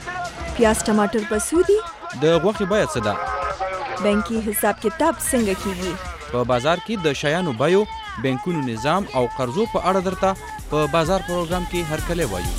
پیاز ټماټر په څو دي؟ د غوښې بیه څه ده؟ بانکي حساب کتاب څنګه کیږي؟ په بازار کې د شیانو بیو، بانکونو نظام او قرضو په اړه درته په بازار پروګرام کې هرکلی وایو.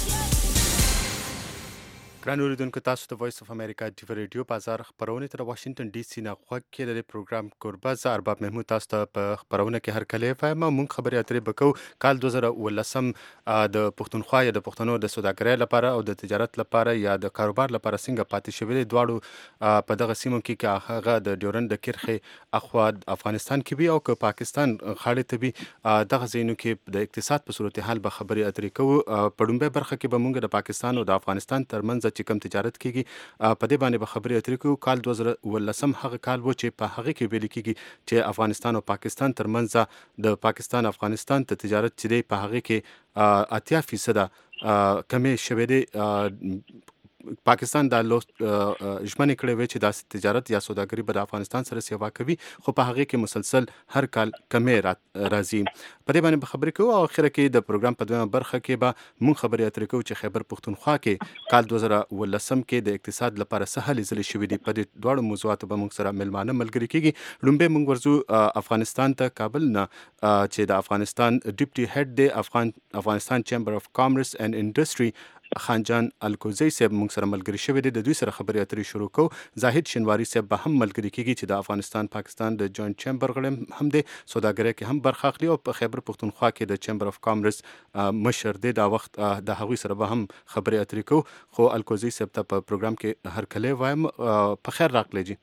ګران اوریدونکو، تاسو د وایس اف امریکا ټي وي ریډیو بازار خپرونې ته د واشنگټن ډي سي نه غوږ کې د پروګرام کوربه زه ارباب محمود تاسو ته په خپرونه کې هرکلی وایم. موږ خبرې اترې به کوو کال 2019 د پښتونخوا یا د پښتنو د سوداګرۍ لپاره او د تجارت لپاره یا د کاروبار لپاره څنګه پاتې شوي دي. دواړو په دغه سیمو کې که هغه د ډیورنډ د کرښې اخوا افغانستان کې وي او که پاکستان خاړې ته وي، دغه ځایونو کې د اقتصاد په صورتحال به خبرې اترې کوو. په لومړۍ برخه کې به موږ د پاکستان او د افغانستان ترمنځ چې کوم تجارت کیږي په دې باندې به خبرې اترې کوو. کال 2019 هغه کال و چې په هغه کې ویل کیږي چې افغانستان او پاکستان ترمنځ د پاکستان افغانستان ته تجارت چې دی په هغه کې 80% کمې شوې دی. پاکستان دا ژمنې کړې وې چې دا تجارت یا سوداګري به د افغانستان سره سیوا کوي، خو په هغه کې مسلسل هر کال کمې راځي. په دې باندې به خبرې کوو او اخره کې د پروګرام په دویمه برخه کې به موږ خبرې اترې کوو چې خیبر پښتونخوا کې کال 2019 کې د اقتصاد لپاره څه هلې ځلې شوي دي. په دې دواړو موضوعاتو به موږ سره مېلمانه ملګري کېږي. لومړی موږ ورځو افغانستان ته، کابل نه، چې د افغانستان ډیپټي هیډ دی افغانستان چیمبر اف کامرس اینڈ انډسټري خانجان الکوزی صاحب موږ سره ملګري شوی دی. د دوی سره خبرې اترې شروع کوو. زاهد شینواری صاحب به هم ملګري کېږي چې د افغانستان پاکستان د جوینټ چیمبر غړی هم دی، سوداګرۍ کې هم برخه اخلي او په خیبر پښتونخوا کې د چیمبر اف کامرس مشر دی. دا وخت د هغوی سره به هم خبرې اترې کوو. خو الکوزی صاحب ته په پروګرام کې هرکلی وایم. په خیر راغلی جی.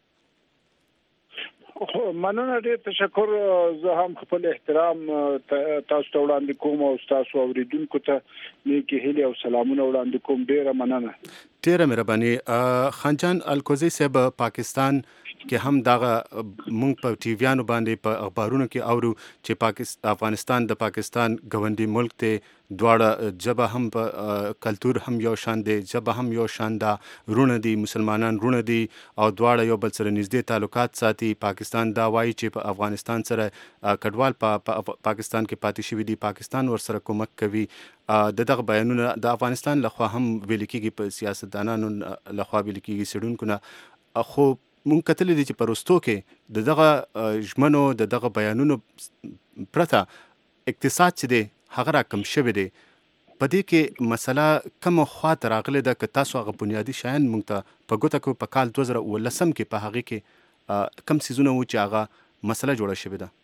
مننه، ډېر تشکر. زه هم خپل احترام تاسو ته وړاندې کوم او تاسو اوریدونکو ته نیکی هیلې او سلامونه وړاندې کوم. ډېره مننه. ډېره مهرباني. خانجان الکوزی صاحب، پاکستان کې هم دغه مونږ په ټي ویانو باندې په اخبارونو کې اورو چې افغانستان د پاکستان ګاونډي ملک دی. دواړه ژبه هم په کلتور هم یو شان دی، ژبه هم یو شان ده، رونه دي، مسلمانان رونه دي او دواړه یو بل سره نږدې تعلقات ساتي. پاکستان دا وایي چې په افغانستان سره کډوال په پاکستان کې پاتې شوي دي، پاکستان ورسره کومک کوي. دغه بیانونه د افغانستان لخوا هم ویل کېږي، په سیاستدانانو لخوا ویل کېږي، څېړونکو نه. خو مونږ کتلی دي چې په وروستو کې دغه ژمنو دغه بیانونو پرته اقتصاد چې دی هغه راکم شوی دی. په دې کې مسله کومه خوا ته راغلې ده؟ که تاسو هغه بنیادي شیان مونږ ته په ګوته کړو په کال 2019 کې په هغې کې کوم څیزونه وو چې هغه مسله جوړه شوې ده؟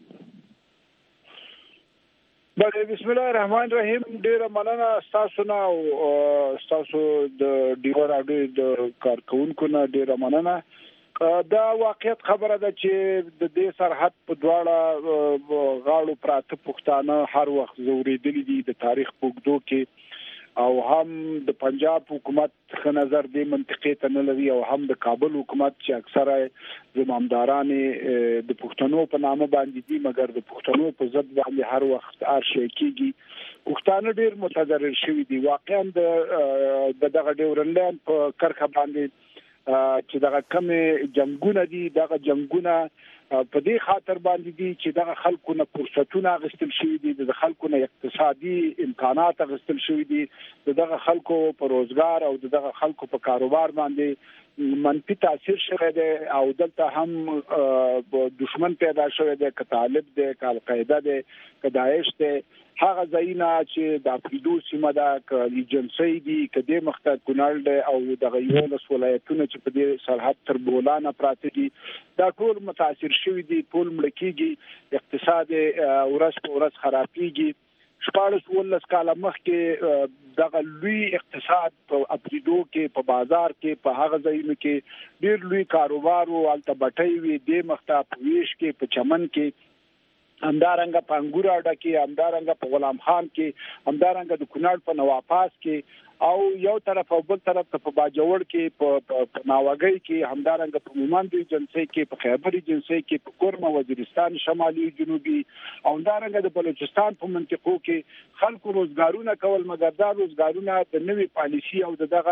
بسم الله الرحمن الرحیم. ډیره مننه ستاسو نه او ستاسو د ډیو راډیو د کارکونکو نه ډیره مننه. دا واقعیت خبره ده چې د دې سرحد په دواړه غاړو پراته پښتانه هر وخت زورېدلي دي د تاریخ په اوږدو کې، او هم د پنجاب حکومت ښه نظر دې منطقې ته نه لري، او هم د کابل حکومت چې اکثره زمامداران د پښتنو په نامه باندې دي، مګر د پښتنو په ضد باندې هر وخت هر شی کېږي. پښتانه ډېر متضرر شوي دي. واقعا دغه ډیورنډ لاین په کرښه باندې چې دغه کمې جنګونه دي، دغه جنګونه په دې خاطر باندې دي چې دغه خلکو نه فرصتونه اخیستل شوي دي، د خلکو نه اقتصادي امکانات اخیستل شوي دي، دغه خلکو په روزګار او دغه خلکو په کاروبار باندې منفي تاثیر شوی دی. او دلته هم دشمن پیدا شوی دی، که طالب دی، که القاعده دی، که داعش دی. هغه ځایونه چې د افریدو سیمه ده، که ایجنسۍ دي، که دې مخته کونړ دی او دغه 11 ولایتونه چې په دې سرحد تر بولانه پراته دي، دا ټول متاثر شوي دي، ټول مړه کېږي، اقتصاد ورځ په ورځ خرابېږي. 14 کاله مخکې دغه لوی اقتصاد په اپریدو کې، په بازار کې، په هغه ځایونو کې ډېر لوی کاروبار و، هلته بټۍ وي، دې مخته په ویش کې، په چمن کې، همدارنګه په انګور اډه کې، همدارنګه په غلام خان کې، همدارنګه د کونړ په نواپاس کې، او یو طرف او بل طرف ته په باجوړ کې، په ناوګۍ کې، همدارنګه په مومند ایجنسۍ کې، په خیبر ایجنسۍ کې، په کورمه وزیرستان شمالي جنوبي، او همدارنګه د بلوچستان په منطقو کې خلکو روزګارونه کول، مګر دا روزګارونه د نوې پالیسي او دغه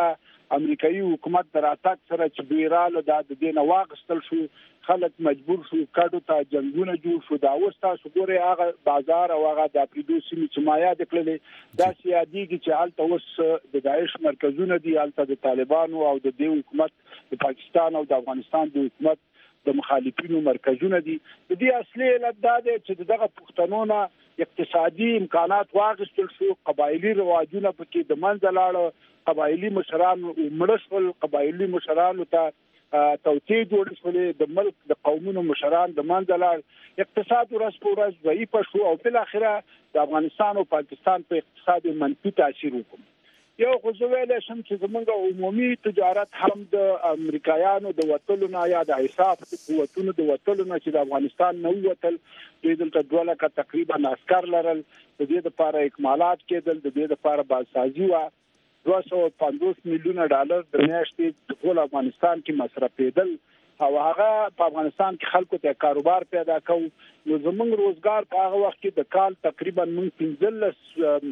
امریکایي حکومت دراتک سره چې بیراله د دې نه واغستل شو خلک مجبور شو کډو ته جنگونه جوړ شو دا وستا شګوره هغه بازار او هغه د اپریدو سیمې چې ما یاد کړلې دا سیادیږي چې حالت اوس د داعش مرکزونه دي حالت د طالبانو او د دې حکومت د پاکستان او د افغانستان د حکومت د مخالفینو مرکزونه دي د دې اصلي علت دا دی چې دغه پښتنونه اقتصادي امکانات واغستل شو قبایلی رواجونه پکې د منځ لاړ قبایلی مشران مړشل قبایلی مشران ته توطئه جوړ شولې د ملک د قومونو مشران د منځ لاړ اقتصاد ورځ په ورځ ضعیف شو او بل اخره د افغانستان او پاکستان په اقتصاد منفي تاثیر وکړ یو خو زه ویلی شم چې زموږ عمومي تجارت هم د امریکایانو د وتلو نه یا د حساب قوتونو د وتلو نه چې د افغانستان نه وتل دوی دلته 2 لکه تقریبا عسکر لرل د دې لپاره اکمالات کېدل د دې لپاره بازسازي وه 250 میلیونه ډالر د میاشتې ټول افغانستان کې مصرفېدل او هغه په افغانستان کې خلکو ته کاروبار پیدا کوي نو زموږ روزګار په هغه وخت کې د کال تقریبا 15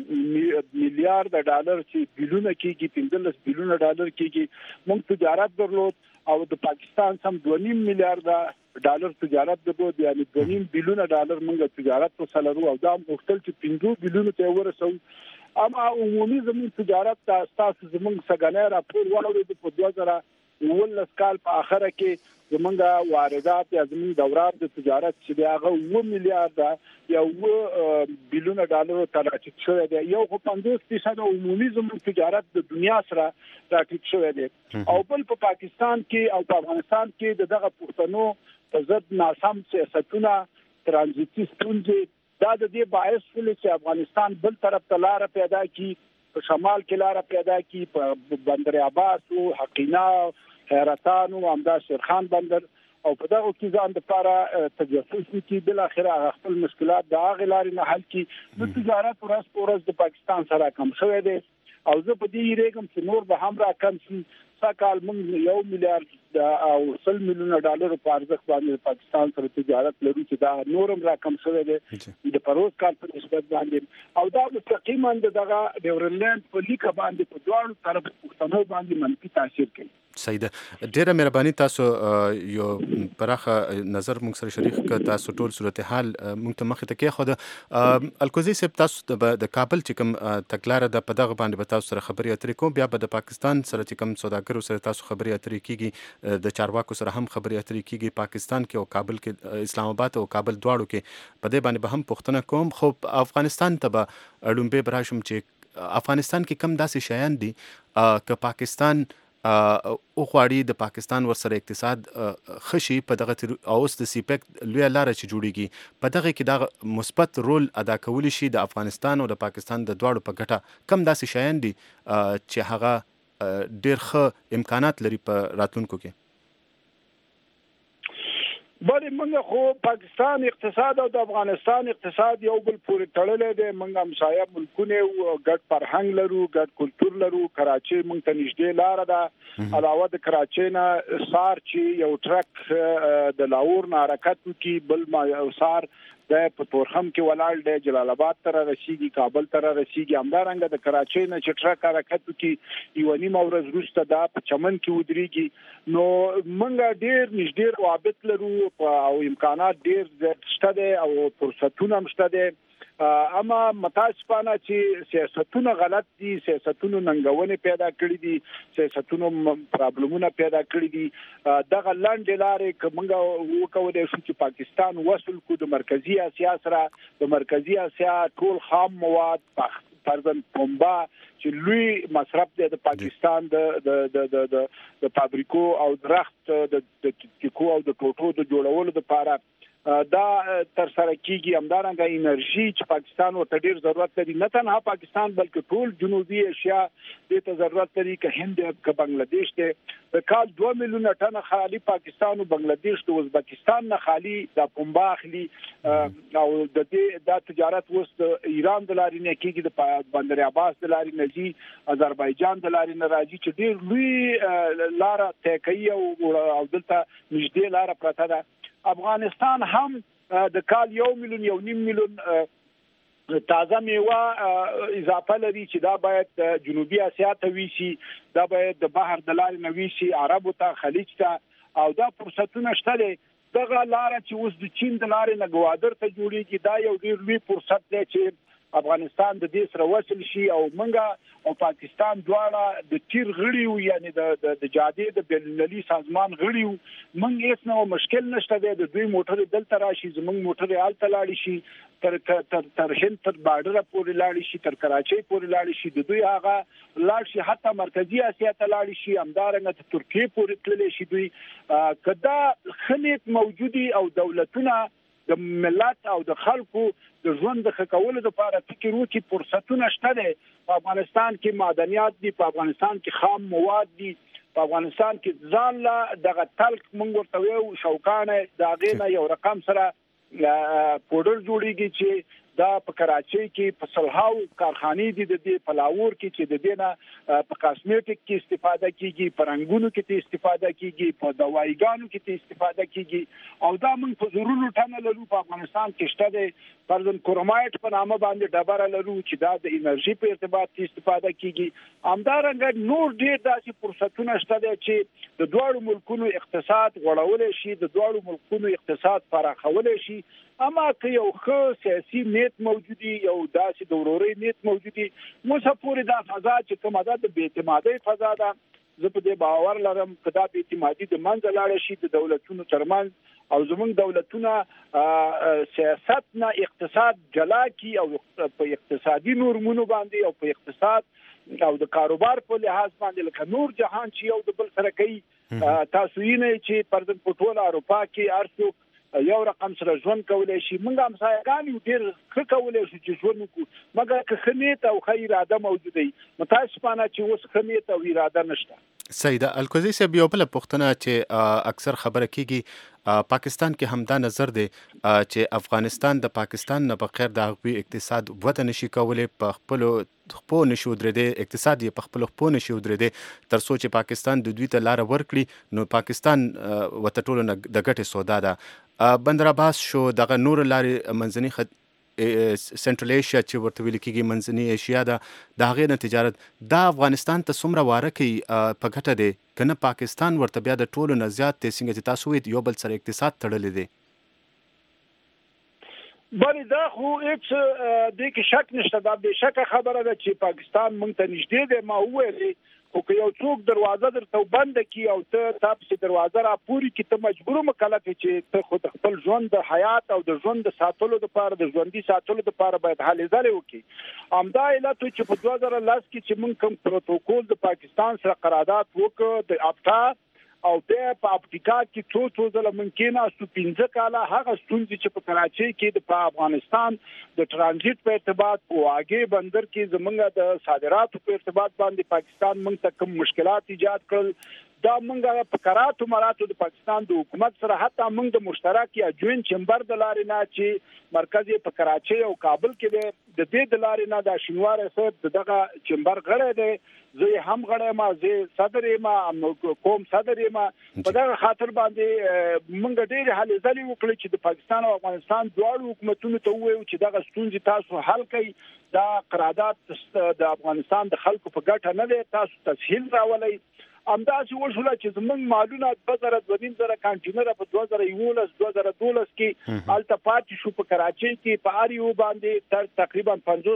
میلیارډ ډالر چې بلیونه کېږي 15 بلیونه ډالر کېږي موږ تجارت درلود او د پاکستان سم 2.5 میلیارډ ډالر تجارت درلود یعنی 2.5 بلیونه ډالر موږ تجارت وسلرو او دا مختل چې 15 بلیونه ته ورسو اما عمومي زموږ تجارت تاسو زموږ سګنې راپور ورولې په 2019 کال په اخره کې زموږ واردات یا زموږ دوران د تجارت چې هغه 1 میلیارډ یا 1 بلیونه ډالر ته راټیټ شوی دی یو 50% عمومي زموږ تجارت د دنیا سره راټیټ شوی دی او بل په پاکستان کې او په افغانستان کې دغه پښتنو په ضد ناسم سیاستونه ترانزیتي ستونزې دا د دې باعث شول چې افغانستان بل طرف ته لار پیدا کی په شمال کې لار پیدا کی په بندر عباس او حقینا حیرتان او همدا شیرخان بندر او په دغه کې ځان د لپاره تجسس کی بل اخره خپل مشکلات د هغه لارې نه حل کی د تجارت ورځ په ورځ د پاکستان سره کم شوی دی او زه په دې ریګم چې نور به هم را کم شي سکهال موږ 1 میلیارډ او 100 میلیونه ډالر په ارزښت باندې پاکستان سره تجارت لرو چې دا نورم را کم شوی دی د پروز کال په نسبت باندې او دا مستقیما دغه ډیورلند په لیکه باندې په دوه طرف پښتنو باندې منفي تاثیر کوي سیده ډیره مهرباني تاسو یو پراخه نظر موږ سره شریک کړ تاسو ټول صورتحال موږ ته مخې ته کې خو الکوزي صاحب تاسو د کابل چې کوم تکلاره د په دغه باندې به تاسو سره خبرې اترې کوم بیا به د پاکستان سره چې کوم سوداګرو سره تاسو خبرې اترې کیږي د چارواکو سره هم خبرې اترې کیږي پاکستان کې او کابل کې اسلام آباد او کابل دواړو کې په دې باندې به هم پوښتنه کوم خو افغانستان ته به اړومبه براشم چې افغانستان کې کم داسې شیان دي که پاکستان او غواړي د پاکستان ورسره اقتصاد خشي په دغه اوس د سیپک لوی لار چې جوړیږي په دغه کې د مثبت رول ادا کول شي د افغانستان او د پاکستان د دواړو په ګټه کم داسې شیان دي چې هغه ډېر ښه امکانات لري په راتلونکو کې بلې موږ خو پاکستان اقتصاد او د افغانستان اقتصاد یو بل پورې تړلې دي موږ همسایه ملکونه او ګډ فرهنګ لرو ګډ کلچر لرو کراچي موږ ته نږدې لار ده علاوه د کراچي نه سار چې یو ټرک د لاهور نه حرکت کوي بل ما سار د په تورخم کې ولاړ دی جلال آباد ته رسیږي کابل ته رسیږي همدارنګه د کراچي نه چې ټرک حرکت کوي یو نیمه ورځ وروسته دا په چمن کې ودرېږي نو موږ ډېر نږدې روابط لرو او امکانات ډېر شته دي او فرصتونه هم شته دي اما متاسفانه چې سیاستونه غلط دي سیاستونه ننګونې پیدا کړې دي سیاستونه پرابلمونه پیدا کړې دي دغه لاندې لارې کومه وکولای شو چې پاکستان وصل کو د مرکزی اسیا سره د مرکزی اسیا ټول خام مواد فرضاً پنبه چې لوی مصرف دی د پاکستان د فابریکو او درخت د ټیکو او د ټوټو د جوړولو لپاره دا تر سره کیږي همدارنګه انرژي چې پاکستان ورته ډیر ضرورت لري نه تنها پاکستان بلکې ټول جنوبي ایشیا دې ته ضرورت لري که هند که بنگلاديش ته په کال 2 میلیونه ټن خالي پاکستان او بنگلاديش ته ازبکستان نه خالي د پنبه اخلي او د دې د تجارت وست ایران د لارې نه کیږي د بندر عباس د لارې نه دي آذربایجان د لارې نه راځي چې ډیر لوی لار ته کوي او دلته نږدې لار پرته ده افغانستان هم د کال 1 میلیون 1.5 میلیون تازه میوه اضافه لري چې دا باید جنوبي اسیا ته ویشي، دا باید د بحر د لارې نه ویشي عربو ته، خلیج ته، او دا فرصتونه شته دي. دغه لاره چې اوس د چین د لارې نه ګوادر ته جوړیږي، دا یو ډېر لوی فرصت دی چې افغانستان د دې سره وصل شي او منګه او پاکستان دواړه د تیر غړي وو، یعنی د جادې د بین‌المللي سازمان غړي وو. منګ هیڅ نو مشکل نشته دی، د دوی موټر دلته راشي، زمونږ موټر هلته لاړ شي، تر هند تر بارډر پورې لاړ شي، تر کراچۍ پورې لاړ شي، د دوی هغه لاړ شي حتی مرکزی اسیا ته لاړ شي، همدارنګه ته ترکیه پورې تللی شي. دوی کدا خلیت موجودي او دولتونه د ملت او د خلکو د ژوند د ښه کولو لپاره فکر وکړي، فرصتونه شته دي. په افغانستان کې معدنیات دي، په افغانستان کې خام مواد دي، په افغانستان کې ځان له دغه تلک مونږ ورته ویو شوکانه د هغې نه یو رقم سره پوډر جوړیږي چې دا په کراچۍ کې په سلهاو کارخانې دي، د دې په لاهور کې چې د دې نه په کاسمیټک کې استفاده کیږي، په رنګونو کې استفاده کیږي، په دوايګانو کې استفاده کیږي، او دا موږ په زورونو ټنه لرو. په افغانستان کې شته د پرزن کرومایټ په نامه باندې ډبره لرو چې دا د انرژي په ارتباط کې استفاده کیږي. همدارنګه نور ډېر داسې فرصتونه شته دي چې د دوړو ملکونو اقتصاد غوړول شي، د دوړو ملکونو اقتصاد پراخول شي. اما که یو ښه سیاسي نیت موجودي، یو داسې د ورورۍ نیت موجودي، موږ پورې دا فضا چې کومه ده د بې اعتمادۍ فضا ده، زه په دې باور لرم که دا بې اعتمادي د منځه لاړه شي د دولتونو ترمنځ، او زموږ دولتونه سیاست نه اقتصاد جلا کی او په اقتصادي نورمونو باندې او په اقتصاد او د کاروبار په لحاظ باندې لکه نور جهان چې یو د بل سره کوي. تاسو یې نه چې پردن په ټول اروپا کې ارڅو یو رقم سره ژوند کولای شي، موږ هم سایګان یو ډېر ښه کولای شو چې ژوند وکړو، مګر که ښه نیت او ښه اراده موجوده وي. متاسفانه چې اوس ښه نیت او اراده نشته. سیده الکوزی صاحب، یو بله پوښتنه چې اکثر خبره کیږي، پاکستان کې همدا نظر دی چې افغانستان د پاکستان نه بغیر د هغوی اقتصاد وده نشي کولی، په خپلو خپو نشي ودرېدی، اقتصاد یې په خپلو خپو نشي ودرېدی، تر څو چې پاکستان د دوی ته لاره ورکړي نو پاکستان ورته ټولو نه د ګټې سودا ده. بندر عباس شو، دغه نور لارې منځني سنټرل ایشیا چې ورته ویل کېږي منځني ایشیا ده، د هغې نه تجارت دا افغانستان ته څومره واره کوي په ګټه دی، که نه پاکستان ورته بیا د ټولو نه زیات دی، څنګه چې تاسو وایئ یو بل سره اقتصاد تړلی دی؟ بلې دا خو هیڅ دې کې شک نشته، دا بې شکه خبره ده چې پاکستان موږ ته نږدې دی. ما وویلې خو که یو څوک دروازه درته بنده کړي او ته پسې دروازه راپورې کړي، ته مجبور مکلف یې چې ته خو د خپل ژوند د حیات او د ژوند د ساتلو لپاره، د ژوندي ساتلو لپاره باید هلې ځلې وکړي. همدا علت چې په 2010 کې چې موږ کوم پروتوکول د پاکستان سره قرارداد وکړ د افتا، او بیا په افریقا کې څو ځله ممکنه ستو 15 کاله هغه ستونزې چې په کراچۍ کې د افغانستان د ترانزیت په ارتباط او واګې بندر کې زمونږ د صادراتو په ارتباط باندې پاکستان موږ ته کوم مشکلات ایجاد کړل، دا موږ په قراراتو مراتو د پاکستان د حکومت سره حتی موږ د مشترک یا جوین چمبر د لارې نه چې مرکز په کراچۍ او کابل کې دی، د دې د لارې نه د شینوار صاحب دغه چمبر غړی دی، زه هم غړی ما، زه صدر یم، کوم صدر یم. په دغه خاطر باندې موږ ډېرې هلې ځلې وکړې چې د پاکستان او افغانستان دواړو حکومتونو ته ووایو چې دغه ستونزې تاسو حل کړئ، دا قرارداد د افغانستان د خلکو په ګټه نه دی، تاسو تسهیل راولئ. همداسې وشوله چې زموږ مالونه 2,000 کانټینره په 2011-2012 کې هلته پاتې شو په کراچۍ کې، په هر یو باندې تقریبا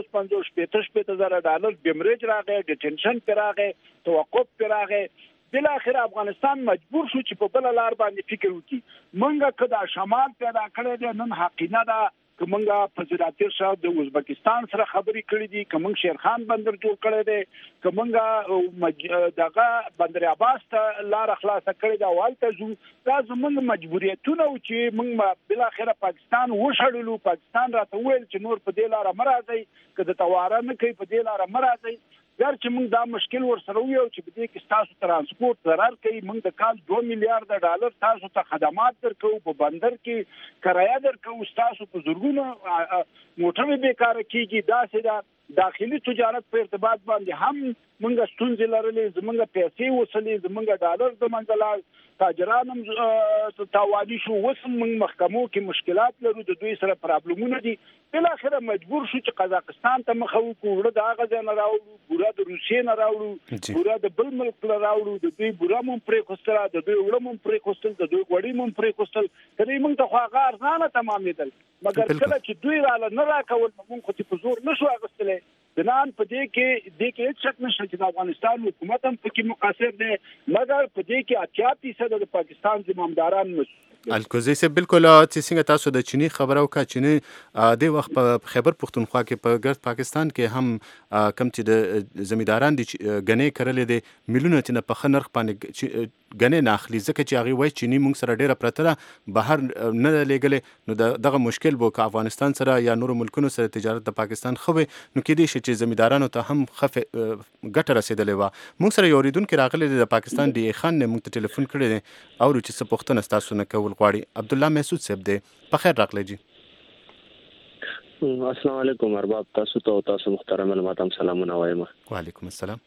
50-60 زره ډالر بیمریج راغی، ډیټنشن پې راغی، توقف پې راغی. بالاخره افغانستان مجبور شو چې په بل لار باندې فکر وکړي. منګه که دا شمال پیدا کړی دی، نن حقیقت ده که منګه په زراعتي شاه د ازبکستان سره خبرې کړې دي، که منګ شیرخان بندر جوړ کړی دی، که منګه دغه بندر عباس ته لار خلاصه کړې ده او هلته ځو، دا زموږ مجبوریتونه و چې موږ بالاخره پاکستان وشړلو. پاکستان راته وویل چې نور په دې لاره مه راځئ، که د تواره نه کوي په دې لاره مه راځئ. ګر چې موږ دا مشکل ورسره ویو چې په دې کې ستاسو ترانسپورت ضرر کوي، موږ د کال 2 میلیارډ ډالر تاسو ته خدمات درکو، په بندر کې کرایه درکو، ستاسو په زرګونو موټرې بیکاره کیږي. داسې ده داخلي تجارت په ارتباط باندې هم موږ ستونزې لرلې، زموږ پیسې وصلې، زموږ ډالر د منځه لاړ، تاجران هم تاواني شو. اوس موږ محکمو کې مشکلات لرو، د دوی سره پرابلمونه دي. بالاخره مجبور شو چې قزاقستان ته مخه وکړو، وړه د هغه ځای نه راوړو، بوره د روسیې نه راوړو، بوره د بل ملک نه راوړو، د دوی بوره مو پرېښودله، د دوی وړه مو پرېښودل، د دوی غوړي مو پرېښودل، ترې موږ ته خو هغه ارزانه تمامېدل. مګر کله چې دوی راله نه راکول موږ خو په زور نشو اخیستلی. بنان په دې کې هیڅ شک نشته چې د افغانستان حکومت هم پکې مقصر دی، مګر په دې کې 80% د پاکستان ځمامداران مسؤل. الکوزی صاحب بالکل چې څنګه تاسو د چینی خبره وکړه، چینی د وخت په خیبر پختونخوا کې په ګرد پاکستان کې هم کم چې د زمینداران دي غنې کړلې دي میلیونه چې په خنرخ باندې غنې نه اخلي، ځکه چې هغه وایي چینی موږ سره ډیره پرته ده بهر نه لګلې، نو دغه مشکل بو که افغانستان سره یا نور ملکونو سره تجارت د پاکستان خوي نو کې دي چې زمیندارانو ته هم خفه ګټه رسیدلې و. موږ سره یو ریدونکو راغلی د پاکستان دی خان نه موږ ته ټلیفون کړی دی او چې څه پوښتنه تاسو نه کول غواړي. عبد الله محسود صاحب دی، په خیر راغلی جی. السلام علیکم ارباب، تاسو ته او تاسو محترم علماتم سلامونه وایم. وعلیکم السلام.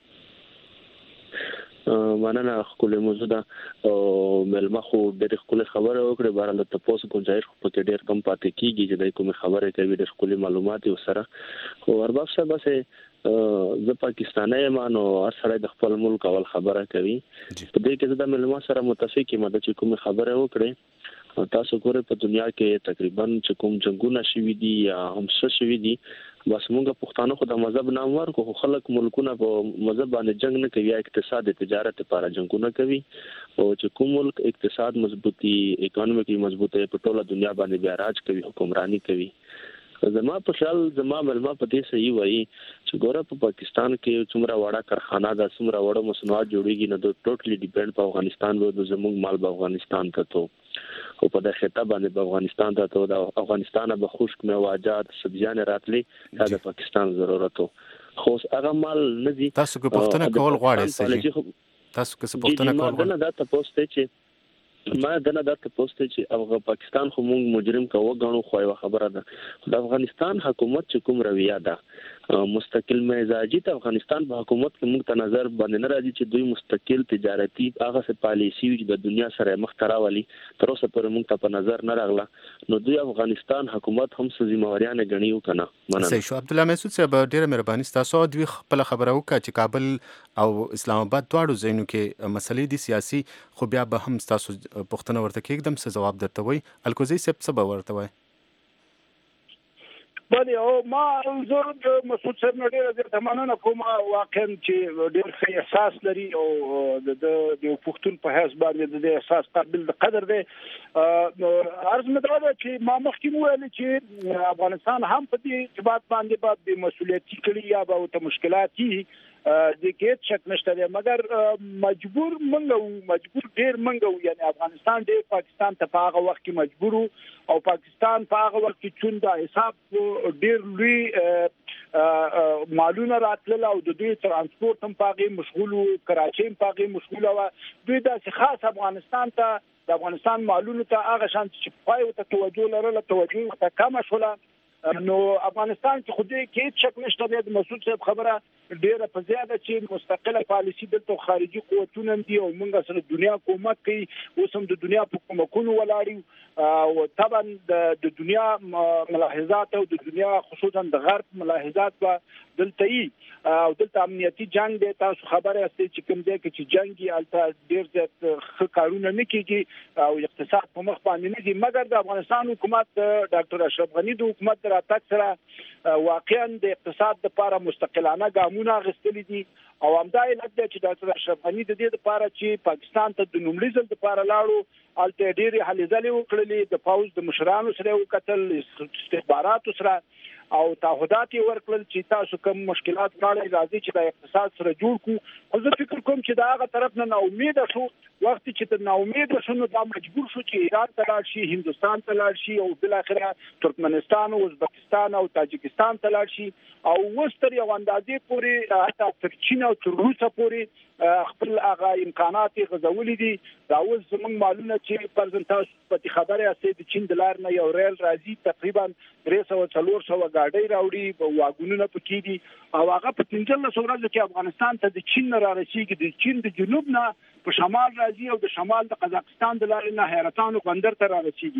مننه خپل موضوع ده او ملما خو ډېر خپل خبره وکړه، بهر له تاسو گنجائش خو په ډېر کم پاتې کیږي چې د کوم خبره کوي ډېر خپل معلومات وسره. خو ارباب صاحب سه زه پاکستاني یم نو هر سړی د خپل ملک اول خبره کوي. په دې کې د ملما سره متفق یم چې کوم خبره وکړي. تاسو ګورئ په دنیا کې تقریبا چې کوم جنگونه شوي دي یا هم څه شوي دي، بس موږ پښتانه خو د مذهب نام ورکو، خو خلک ملکونه په مذهب باندې جنگ نه کوي، اقتصاد تجارت لپاره جنگونه کوي. او چې کوم ملک اقتصاد مضبوطي اکانومي مضبوطه په ټوله دنیا باندې بیا راج کوي، حکمرانی کوي. زما په خیال زما ملما په دې صحیح وایي چې ګوره په پاکستان کې څومره وړه کارخانه ده، څومره وړه مصنوعات جوړیږي، نو د ټوټلی ډیپند په افغانستان باندې، زموږ مال به افغانستان ته تو او په دغه خطه باندې په افغانستان ته تو د افغانستان به خشک میوه‌جات سبزیان راتلي دا د پاکستان ضرورت وو. خو هغه مال نه دي. تاسو کو پښتنه کول غواړئ سړي، تاسو کو پښتنه کول غواړئ دا تاسو ته چې ما دنه درته پوسټ چې پاکستان خو موږ مجرم کا وګڼو، خو یو خبره ده د افغانستان حکومت چې کوم رویه ده مستقل مزاجي ته افغانستان په حکومت کې موږ ته نظر باندې نه راځي چې دوی مستقل تجارتي هغه څه پالیسی وي د دنیا سره مختراولي تر اوسه پر موږ ته په نظر نه راغله. نو دوی افغانستان حکومت هم څه ذمہواریان غنیو کنه. صحیح شو. عبد الله محسود صاحب ډیره مهرباني تاسو دوی خپل خبره وکړه چې کابل او اسلام آباد دواړو ځایونو کې مسلې دي سیاسي، خو بیا به هم تاسو پښتنه ورته کې एकदम څه جواب درته وای. الکوزی صاحب څه به ورته وای؟ بله او ما زه د مسعود صاحب نه ډېره زیاته مننه کوم، واقعا چې ډېر ښه احساس لري او د پښتون په حیث باندې د احساس قابل د قدر دی. عرض مې دا ده چې ما مخکې وویل چې افغانستان هم په دې ارتباط باندې به بې مسؤلیتي کړي یا به ورته مشکلات وي، د کې شک نشته دی، مګر مجبور ډېر منګو، یعنی افغانستان ډېر پاکستان ته په هغه وخت کې مجبور او پاکستان په هغه وخت کې چون د حساب ډېر لوی مالونه راتلل او د دوی ترانسپورت هم پاغي مشغول، کراچۍ هم پاغي مشغول و. دوی د خاص افغانستان ته د افغانستان مالونو ته هغه شان چې پای ته توجه لرله، توجه ته کم شوله. نو افغانستان کې خو دې کې شک نشته دی. د مسعود صاحب خبره ډیره په زیاده چې مستقله پالیسی دلته خارجي قوتونه دي او موږ سره دنیا کومک کوي، اوس هم د دنیا په کومکونو ولاړ او طبعا د دنیا ملاحظات او د دنیا خصوصا د غرب ملاحظات به دلته ای او دلته امنیتي جنگ دی. تاسو خبره استئ چې کوم دی چې جنگي الته ډیر زیات ښه کارونه نه کیږي او اقتصاد په مخ باندې نه دي، مګر د افغانستان حکومت ډاکټر اشرف غنی د حکومت راتګ سره واقعا د اقتصاد لپاره مستقلانه ګامونه اخیستلي دي او همدا علت دی چې ډاکټر اشرف غنی د دې لپاره چې پاکستان ته د لومړي ځل لپاره لاړو، الته ډېرې هلې ځلې وکړلې، د پوځ د مشرانو سره وکتل، استخباراتو سره او تعهدات ورکړل چې تاسو کوم مشکلات راغلي راځي چې د اقتصاد سره جوړ کو. خو زه فکر کوم چې دا هغه طرف نه امید شو، وخت چې ته نا امید شو نو دا مجبور شو چې ایران ته لاړ شي، هندستان ته لاړ شي او بل اخره ترکمنستان او ازبکستان او تاجکستان ته لاړ شي او وستر یو اندازې پورې حتی تر چین او تر روسا پورې خپل هغه امکانات غزولې دي. دا اوس زموږ معلومه چې پرزنټاژ په خبره اسې د چین دلار نه یو ریل راځي تقریبا 300-400 گاډي راوړي، واګونونه پکې دي او هغه په 15 ورځو کې افغانستان ته د چین را رسیږي، د چین د جنوب نه په شمال راځي او د شمال د قزاقستان د لارې نه حیرتان او بندر ته را رسیږي.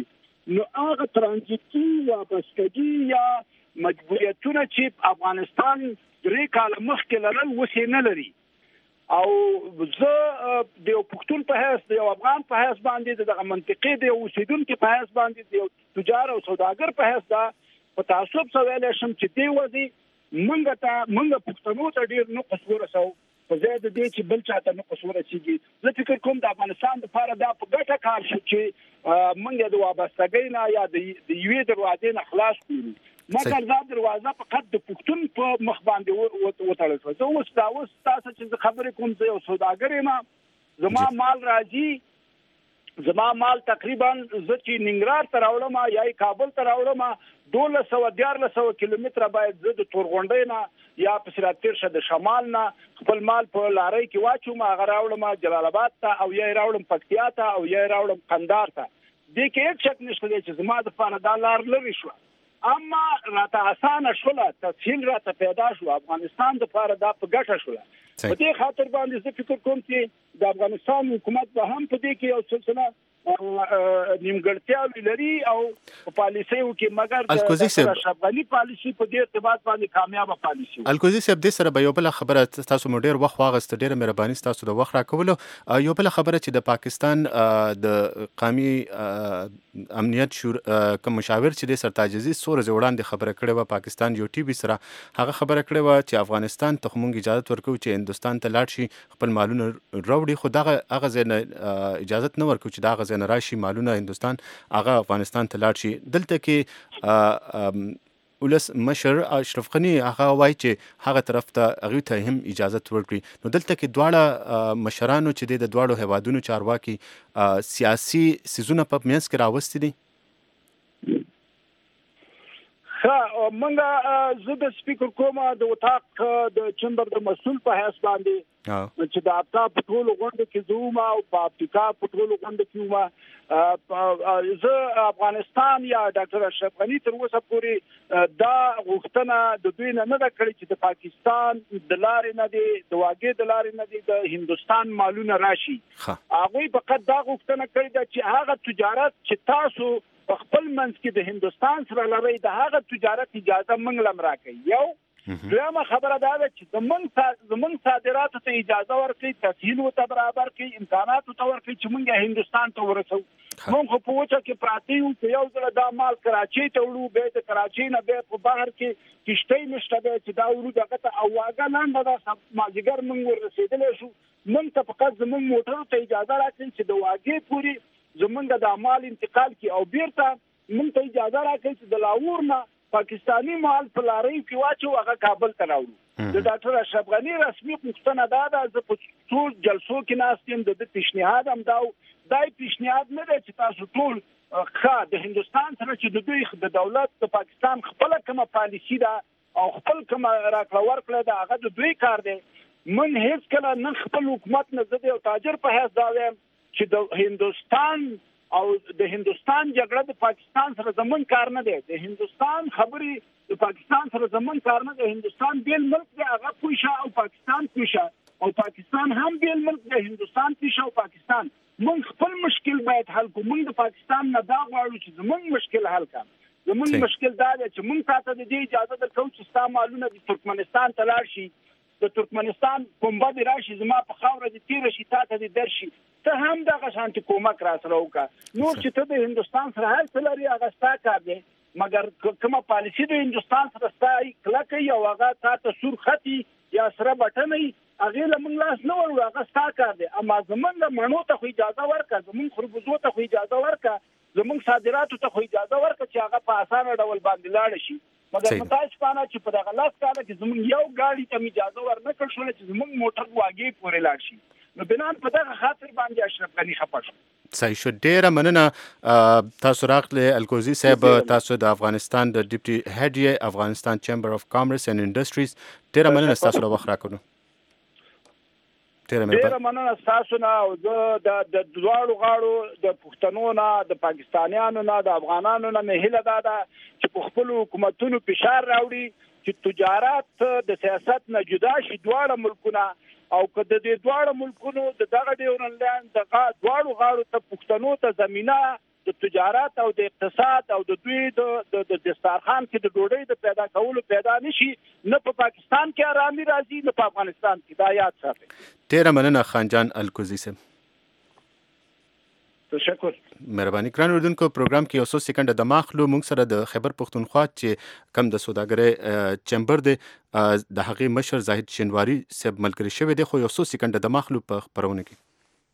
نو هغه ترانزیتي واپسکګي یا مجبوریتونه چې افغانستان 3 کال مخکې لرل وسې نه لري او زه د یو پښتون په حیث د یو افغان په حیث باندې د منطقې د اوسیدونکو په حیث باندې د یو تجار او سوداګر په حیث دا په تعصب سره ویل شم چې دی وځي مونږ پښتنو ته ډیر نو قصور سو په ځای د دې چې بل چاته نو قصور شي زه فکر کوم د افغانستان لپاره دا په ګټه کار شي چې مونږ د وابستګۍ نه یا د یوې دروازې نه خلاص کړو مګر دا دروازه فقط د پښتون په مخ باندې وتړل شو زه اوس تاسو چې خبرې کوم زه یو سوداګر یم زما مال راځي زما مال تقریبا زه چې ننګرهار ته راوړم یا کابل ته راوړم 1200 کیلومتره باید زه د تورغونډۍ نه یا په سراتیر شه د شمال نه خپل مال په لارۍ کې واچوم هغه راوړم جلال آباد ته او یا راوړم پکتیا ته او یا راوړم قندهار ته دې کې هیڅ شک نشته چې زما د لپاره دا لار لري شو اما راته اسانه شوله تسهیل راته پیدا شو افغانستان د لپاره دا په ګټه شوله په دې خاطر باندې زه فکر کوم چې د افغانستان حکومت به هم په دې کې یو سلسله نیمګړتیاوې لري او په پالیسیو کې مګر د افغاني پالیسي په دې ارتباط باندې کامیاب پالیسي الکوزي صاحب د سره به یو بل خبره تاسو مو ډیر وخت واغست ډیر مهرباني تاسو د وخت راکولو یو بل خبره چې د پاکستان د قومي امنیت کوم مشاور چې د سرتاجزي سورز وړاندې خبره کړې و پاکستان یو ټي وي سره هغه خبره کړې و چې افغانستان ته موږ اجازه ورکو چې هندستان ته لاړ شي خپل مالونه راوړي خو دغه هغه نه اجازه نه ورکو چې دغه نه راشي مالونه هندستان هغه افغانستان ته لاړ شي دلته کې ولس مشر اشرف غنی هغه وایي چې هغه طرف ته هغه ته هم اجازه ورکړي نو دلته کې دواړه مشرانو چې د دواړو هوادونو چارواکي سیاسي سيزونه په منځ کې راوستي دي منګه زه د سپیکر کوم د وټاق د چمبر د مسول په حساب باندې چې د افتا پټرول غونډه کې زوما او په افریقا پټرول غونډه کې وما زه افغانستان یا ډاکټر اشرف غنی تر اوسه پورې دا غوښتنه د دوی نه ده کړې چې د پاکستان د لارې نه دی د واګې د لارې نه دی د هندستان مالونه راشي هغه فقط دا غوښتنه کړې ده چې هغه تجارت چې تاسو په خپل منځ کې د هندستان سره لري د هغه تجارت اجازه موږ لم راکې یو دویمه خبره دا ده چې زمونږ صادراتو ته اجازه ورکړي تسهیل ورته برابر کړي امکانات ورته ورکړي چې موږ هندستان ته ورسو موږ په وچه کې پراته یو چې یو ځل دا مال کراچۍ ته وړو به د کراچۍ نه به په بهر کې کشتۍ نشته به چې دا ورو دغه ته اواګه لاندې دا ماجګر موږ ورسېدل شو موږ ته فقط زمونږ موټر ته اجازه راکړي چې د واګې پوری زمونږ د مال انتقال کی او بیرته موږ ته اجازه راکړي چې د لاهور نه پاکستانی مال په لارۍ کې واچو هغه کابل ته راوړو د ډاکټر اشرف غنی رسمي پوښتنه دا ده په ټول جلسو کې ناستیم د پیشنهاد هم دای پیشنهاد نه دی چې تاسو ټول د هندستان سره چې د دوی د دولت د پاکستان خپل کومه پالیسی ده او خپل کومه راکړه ورکړه ده هغه د دوی کار دی من هیڅ کله نه خپل حکومت نه زده او تاجر په حیث دا وایم چې د هندستان او د هندستان جګړه د پاکستان سره زمون کار نه دی د هندستان خبري د پاکستان سره زمون کار نه دی هندستان بیل ملک دی هغه پوښا او پاکستان پوښا او پاکستان هم بیل ملک دی هندستان پوښا او پاکستان موږ خپل مشکل باید حل کوو موږ د پاکستان نه دا غواړو چې زمون مشکل حل کړو زمون مشکل دا دی چې موږ تاسو د دې اجازه درکو چې ستاسو مالونه د ترکمنستان ته لاړ شي د ترکمنستان کومبه دی راشي زما په خاور دي تیر شي تاسو دې درشي ته هم دغه شانتي کومک را سره وکړه نو چې ته د هندستان سره هر څه لري هغه ستا کار دی مګر کومه پالیسی د هندستان سره ستای کلکه یو هغه تاسو سور خطي یا سره بټنې هغه لمن لاس نه ورو هغه ستا کار دی اما زمونږ مڼو ته خو اجازه ورکړه زمونږ خربوزو ته خو اجازه ورکړه زمونږ صادراتو ته خو اجازه ورکړه چې هغه په اسانه ډول باندې لاړ شي مګر متاسفانه چې په دغه لاس کال کې زمونږ یو ګاډي ته اجازه ورنکړل شو چې زمونږ موټر واګي پورې لاړ شي نو بنان په دغه خاطر باندې اشرف غنی خپه شو صحیح شو ډیره مننه تاسو راغله الکوزي صاحب تاسو د افغانستان د ډیپټي هډ یې افغانستان چیمبر اف کامرس اینڈ انډستریز ډیره مننه تاسو وخت راکړو ډیره مننه تاسو نه او د دواړو غاړو د پښتنو نه د پاکستانیانو نه د افغانانو نه مهله ده چې په خپل حکومتونو فشار راوړي چې تجارت د سیاست نه جدا شي دواړه ملکونه او کله د دواړو ملکونو د دغه ډیورن لاند دغه دواړو غاړو ته پښتنو ته زمينه د تجارت او د اقتصاد او د دوی د دسترخوان کې د ډوډۍ د پیدا کولو پیدا نشي، نه په پاکستان کې آرامي راځي نه په افغانستان کې. دا یاد ساتئ. ډیره مننه خان جان الکوزي صاحب. تشکر. مهرباني. ګران اردوونکو، پروګرام کې یو څو سکند د ماخلو مونږ سره د خیبر پښتونخوا چې کم د سوداګرۍ چمبر دی د هغې مشر زاهد شینواري صاحب ملګری شوی دی، خو یو څو سکند د ماخلو په خپرونه کې.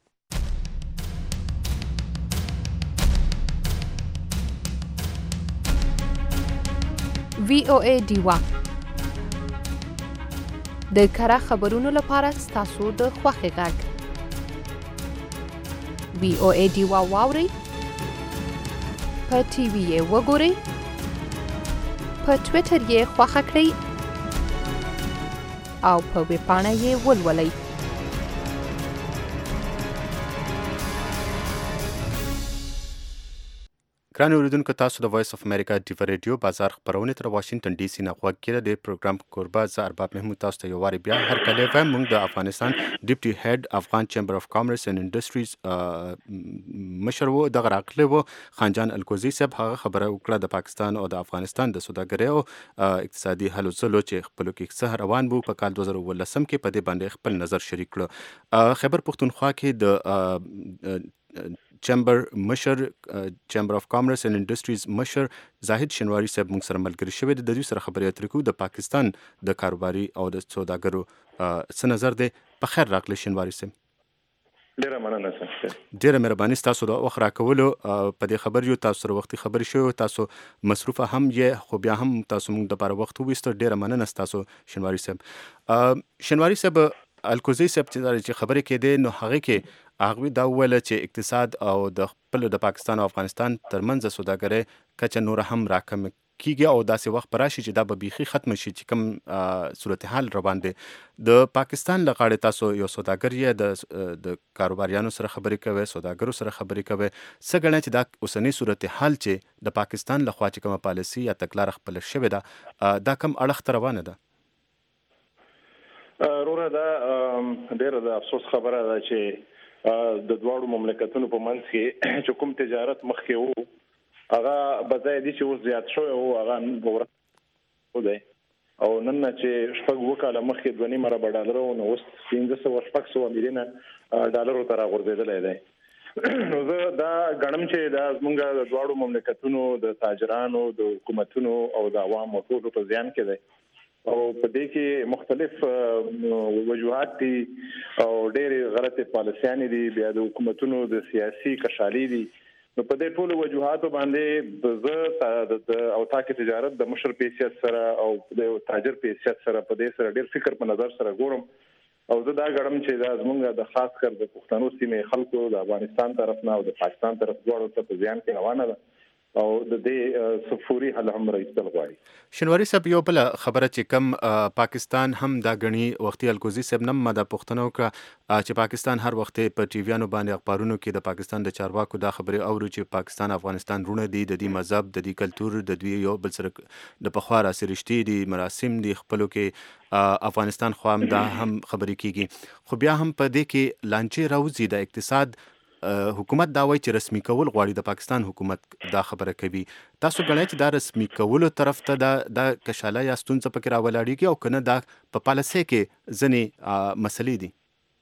VOA ډیوا د کره خبرونو لپاره ستاسو د خوښې غږ VOA ډیوا واورئ، په ټي وي یې وګورئ، په ټویټر یې خوښه کړئ او په ویب پاڼه یې ولولئ. ګران اوریدونکو، تاسو د وایس اف امریکا ډیوا ریډیو بازار خپرونې تر واشنگټن ډي سي نه غوږ کړئ. د پروګرام کوربه زه ارباب محمود تاسو ته یو وارې بیا هرکلی وایم. موږ د افغانستان ډیپټي هیډ افغان چیمبر اف کامرس اینډ انډسټریز مشر و دغه راغلی و خان جان الکوزي صاحب. هغه خبره وکړه د پاکستان او د افغانستان د سوداګرۍ او اقتصادي هلو ځلو چې خپلو کې څه روان وو په کال 2018 کې، په دې باندې خپل نظر شریک کړه. خیبر پښتونخوا کې د چیمبر مشر چیمبر اف کامرس اینډ انډسټریز مشر زاهد شینواري صاحب موږ سره ملګری شوی دی. د دوی سره خبرې اترې کوو. د پاکستان د کاروباري او د سوداګرو څه نظر دی. په خیر راغلی شینواري صاحب. ډیره مننه صاحب. ډیره مهرباني ستاسو د وخت راکولو. په دې خبر یو تاسو سره وختي خبرې شوی، تاسو مصروفه هم یې، خو بیا هم تاسو موږ دپاره وخت وویسته. ډیره مننه ستاسو شینواري صاحب. شینواري صاحب، الکوزي صاحب چې خبرې کېدې نو هغې کې هغوی دا وویله چې اقتصاد او د خپلو د پاکستان او افغانستان ترمنځ د سوداګرۍ کچه نوره هم راکمه کیږي او داسې وخت به راشي چې دا به بیخي ختمه شي چې کوم صورتحال روان دی. د پاکستان له غاړې تاسو یو سوداګر یې، د کاروباریانو سره خبرې کوئ، سوداګرو سره خبرې کوئ. څه ګڼئ چې دا اوسنی صورتحال چې د پاکستان لخوا چې کومه پالیسي یا تګلاره خپله شوې ده دا کوم اړخ ته روانه ده؟ روره دا ډیره د افسوس خبره ده چې د دواړو مملکتونو په منځ کې چې کوم تجارت مخکې وو هغه بځای دي چې اوس زیات شوی وو، هغه دی او نن نه چې شپږ اووه کاله مخکې 2.5 اربه ډالر وو، نو اوس 1500 میلیونه ډالرو ته راغورځېدلی دی. نو زه دا ګڼم چې دا زموږ د دواړو مملکتونو د تاجرانو، د حکومتونو او د عوامو ټولو په زیان کې دی او په دې کې مختلف وجوهات دي او ډېرې غلطې پالیسیانې دي، بیا د حکومتونو د سیاسي کشالي دي. نو په دې ټولو وجوهاتو باندې زه او تا کې تجارت د مشر په حیثیت سره او د تاجر په حیثیت سره په دې سره ډېر فکر په نظر سره ګورم او زه دا ګڼم چې دا زموږ د خاص کر د پښتنو سیمې خلکو د افغانستان طرف نه او د پاکستان طرف دواړو ته په زیان کې روانه ده او د دې صفوري حل هم راایستل غواړي. شینواري صاحب، یو بل خبره چې کم پاکستان هم دا غني وختي الکوزي صاحب نم د پښتنو کا چې پاکستان هر وخت په ټي ویانو باندې اخبارونو کې د پاکستان د چارواکو دا خبره اورو چې پاکستان افغانستان رونه دي، د دې مذهب، د دې کلچر، د دوی یو بل سره د پخوا راسرشتي دي، مراسم دي خپلو کې افغانستان خو هم دا هم خبرې کیږي. خو بیا هم په دې کې لانچې راوځي د اقتصاد حکومت دا وایي چې رسمي کول غواړي، د پاکستان حکومت دا خبره کوي. تاسو ګڼئ چې دا رسمي کولو طرف ته دا کشاله یا ستونزه پکې راولاړېږي او کنه دا په پالیسۍ کې ځینې مسلې دي؟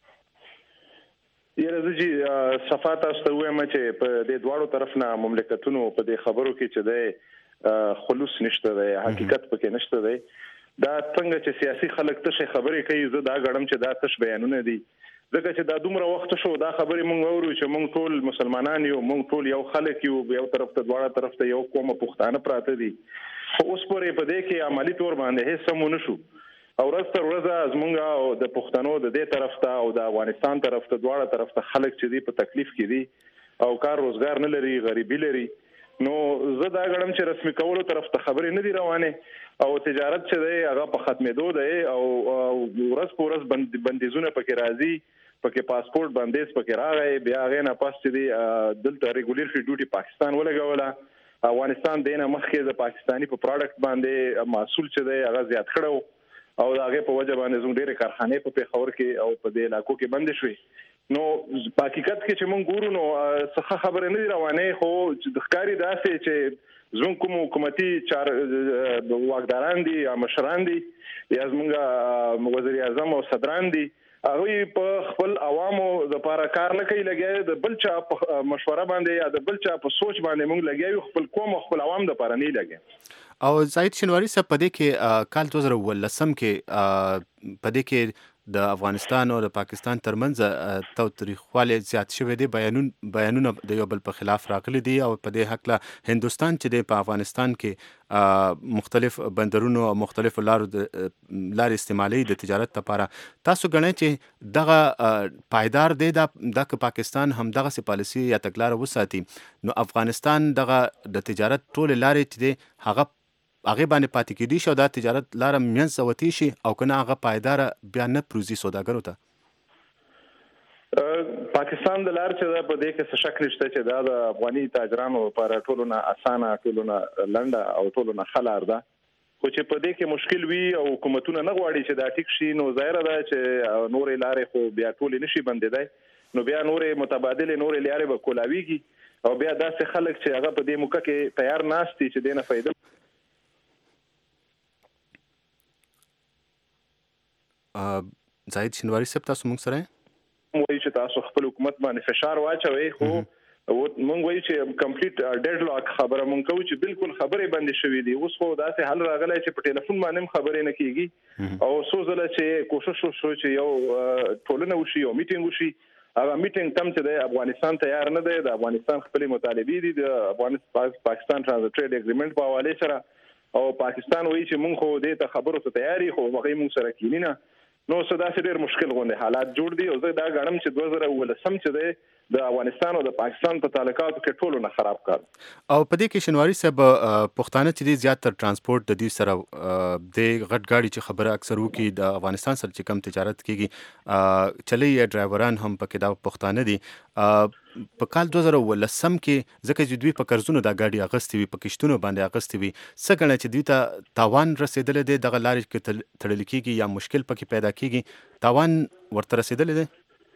یاره زه چې صفا تاسو ته ووایم چې په دې دواړو طرف نه مملکتونو په دې خبرو کې چې دی خلوص نشته دی، حقیقت پکې نشته دی. دا څنګه چې سیاسي خلک تشې خبرې کوي، زه دا ګڼم چې دا تش بیانونه دي، ځکه چې دا دومره وخت شو دا خبرې مونږ اورو چې مونږ ټول مسلمانان یو، مونږ ټول یو خلک یو، یو طرف ته دواړه طرف ته یو قومه پښتانه پراته دي، خو اوس پورې په دې کې عملي طور باندې هیڅ سم ونه شو او ورځ تر ورځه زمونږ او د پښتنو د دې طرف ته او د افغانستان طرف ته دواړه طرف ته خلک چې دي په تکلیف کې دي او کار روزګار نه لري، غریبي لري. نو زه دا ګڼم چې رسمي کولو طرف ته خبرې نه دي روانې او تجارت چې دی هغه په ختمېدو دی او ورځ په ورځ بندیزونه پکې راځي، پکې پاسپورت بندیز پکې راغی، بیا هغې نه پس چې دی دلته ریګولیټري ډیوټي پاکستان ولګوله. افغانستان دینه مخکې د پاکستاني په پروډکټ باندې محصول چې دی هغه زیات کړی او هغه په وجه باندې زموږ ډېرې کارخانې په پیښور کې او په دې علاقو کې بند شوې. نو په حقیقت کې چې موږ ګورو نو څه خبره نه دی روانه، خو د ښکاری داسې چې زموږ کوم حکومتي واکداران دي یا مشران دي یا زموږ وزیر اعظم او صدران دي، هغه په خپل عوامو لپاره کار نه کوي، لګي د بل چا په مشوره باندې یا د بل چا په سوچ باندې موږ لګي، خپل قوم او خپل عوام لپاره نه لګي. او زاهد شنواری صاحب په دې کې کال 2018 کې په دې کې د افغانستان او د پاکستان ترمنځ تاوتریخوالی زیات شوی دی، بیانونه د یو بل په خلاف راغلي دي او په دې حق له هندوستان چې دی په افغانستان کې مختلف بندرونو او مختلف لارې استعمالي د تجارت لپاره. تاسو ګڼئ چې دغه پایدار دی دا که پاکستان هم دغه سي پالیسي یا تګلاره وساتي نو افغانستان دغه د تجارت ټولې لارې چې دی هغه باندې پاتې کېدی شي او دا تجارت لاره منځ وتی شي او کنه هغه پایدار بیا نه پروزي سوداګرو ته. پاکستان د لار چې دا په دې کې څه شک نشته چې دا د افغاني تاجرانو لپاره ټولو نه اسانه، ټولو نه لنډه او ټولو نه ښه لار ده، خو چې په دې کې مشکل وي او حکومتونه نه غواړي چې دا ټیک شي نو ظاهره ده چې نورې لارې خو بیا ټولې نشي بندېدای، نو بیا نورې متبادلې نورې لارې به کولاویږي او بیا داسې خلک چې هغه په دې موقع کې تیار ناست دي چې دې نه فایده. زاهد شنواری صاحب تاسو موږ سره وایي چې تاسو خپل حکومت باندې فشار واچوي، خو موږ وایي چې کمپلیټ ډیډ لاک خبره موږ کوو چې بالکل خبرې بندې شوې دي. اوس خو داسې حل راغلی چې په ټلیفون باندې خبرې نه کیږي او څو ځله چې کوشش وشو چې یو ټولنه وشي او میټینګ وشي، هغه میټینګ تم چې د افغانستان تیار نه دی، د افغانستان خپل مطالبې دي د پاکستان ټرانزیټ اګریمنت په حواله سره، او پاکستان وایي چې موږ خو دې ته خبرو ته تیاری، خو هغه موږ سره کینی نه، نو څه داسې ډېر مشکل غونډې حالات جوړ دي. او زه دا ګڼم چې 2018 چې دی د افغانستان او د پاکستان په تعلقاتو کې ټولو نه خراب کار. او په دې کې شنواری صاحب پښتانه چې دي زیاتره ترانسپورت د دې سره د غټ ګاډي چې خبره اکثر وکي د افغانستان سره چې کم تجارت کیږي چلی ډرایوران هم پکې دا پښتانه دي. په کال 2018 کې ځکه چې دوی په قرضونو دا ګاډي اغستې وي، په کشتونو باندې اغستې وي، څه ګڼئ چې دوی ته تاوان رسېدلی دی دغه لارې کې تړل کېږي یا مشکل پکې پیدا کېږي، تاوان ورته رسېدلی دی؟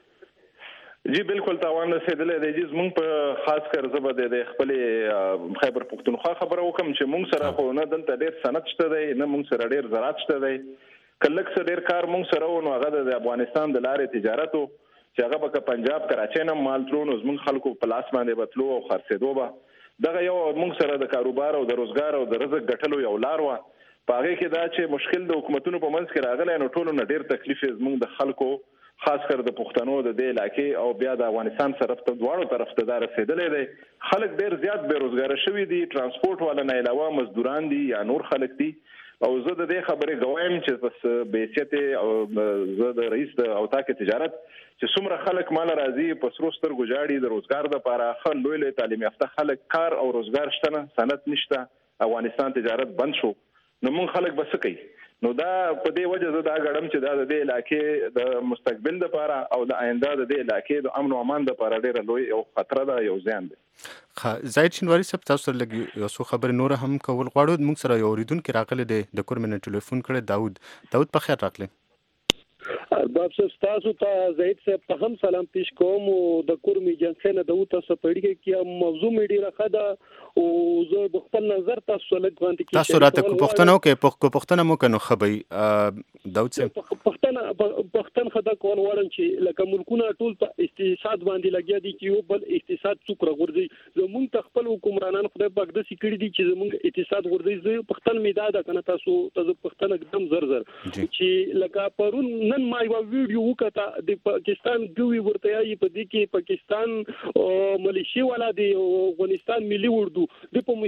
جی بالکل تاوان رسېدلی دی. جی زموږ په خاص کر زه به د خپلې خیبر پښتونخوا خبره وکړم چې موږ سره خو نه دلته ډېر صنعت شته دی، نه موږ سره ډېر زراعت شته دی، که لږ څه ډېر کار موږ سره و نو هغه د افغانستان د لارې تجارت و چې هغه به که پنجاب کراچۍ نه مال تلو نو زموږ خلکو په لاس باندې به تلو او خرڅېدو به. دغه یو موږ سره د کاروبار او د روزګار او د رزق ګټلو یو لار وه. په هغې کې دا چې مشکل د حکومتونو په منځ کې راغلی نو ټولو نه ډېر تکلیف یې زموږ د خلکو خاص کر د پښتنو د دې علاقې او بیا د افغانستان طرف ته دواړو طرف ته دا رسېدلی دی. خلک ډېر زیات بېروزګاره شوي دي، ترانسپورټ والا نه علاوه مزدوران دي یا نور خلک دي. او زه د دې خبرې ګوایم چې بس بحیثیت او زه د رئیس د اوتاق تجارت چې څومره خلک مال راځي په سرو سترګو جاړي د روزګار دپاره، ښه لوی لوی تعلیم یافته خلک، کار او روزګار شته نه، صنعت نشته، افغانستان تجارت بند شو، نو موږ خلک به څه کوي؟ نو دا په دې وجه زه دا ګڼم چې دا د دې علاقې د مستقبل دپاره او د آینده د دې علاقې د امن او امان دپاره ډېره لوی یو خطره ده، یو زیان دی. زاهد شنواری صاحب تاسو سره لږ یو څو خبرې نور هم کول غواړو. موږ سره یو اورېدونکی راغلی دی د کورمنټ ټلیفون کړی داود په خیر راغلی. ارباب صاحب تاسو ته زاهد صاحب ته هم سلام پیش کوم او د کورم ایجنسی نه داود تاسو په اړه کې موضوع مې ډیره ښه ده او زه د خپل نظر تاسو لږ وړاندې کوم. تاسو راته پوښتنه وکړئ، پوښتنه مو کنو خبري داود صاحب پښتن خدا کول وړم چې لکه ملکونه ټول په اقتصاد باندې لګیا دي چې یو بل اقتصاد څوک راغورځي. زمونږ ته خپل حکمرانان خدای پاک د سکړي دي چې زمونږ اقتصاد غورځي. زه پښتن می دا کنه تاسو ته پښتن एकदम زر چې لکه پرون نن ما یو ویډیو وکړه د پاکستان دوی ورته یې په دې کې پاکستان ملیشي والا دی او افغانستان ملي اردو د په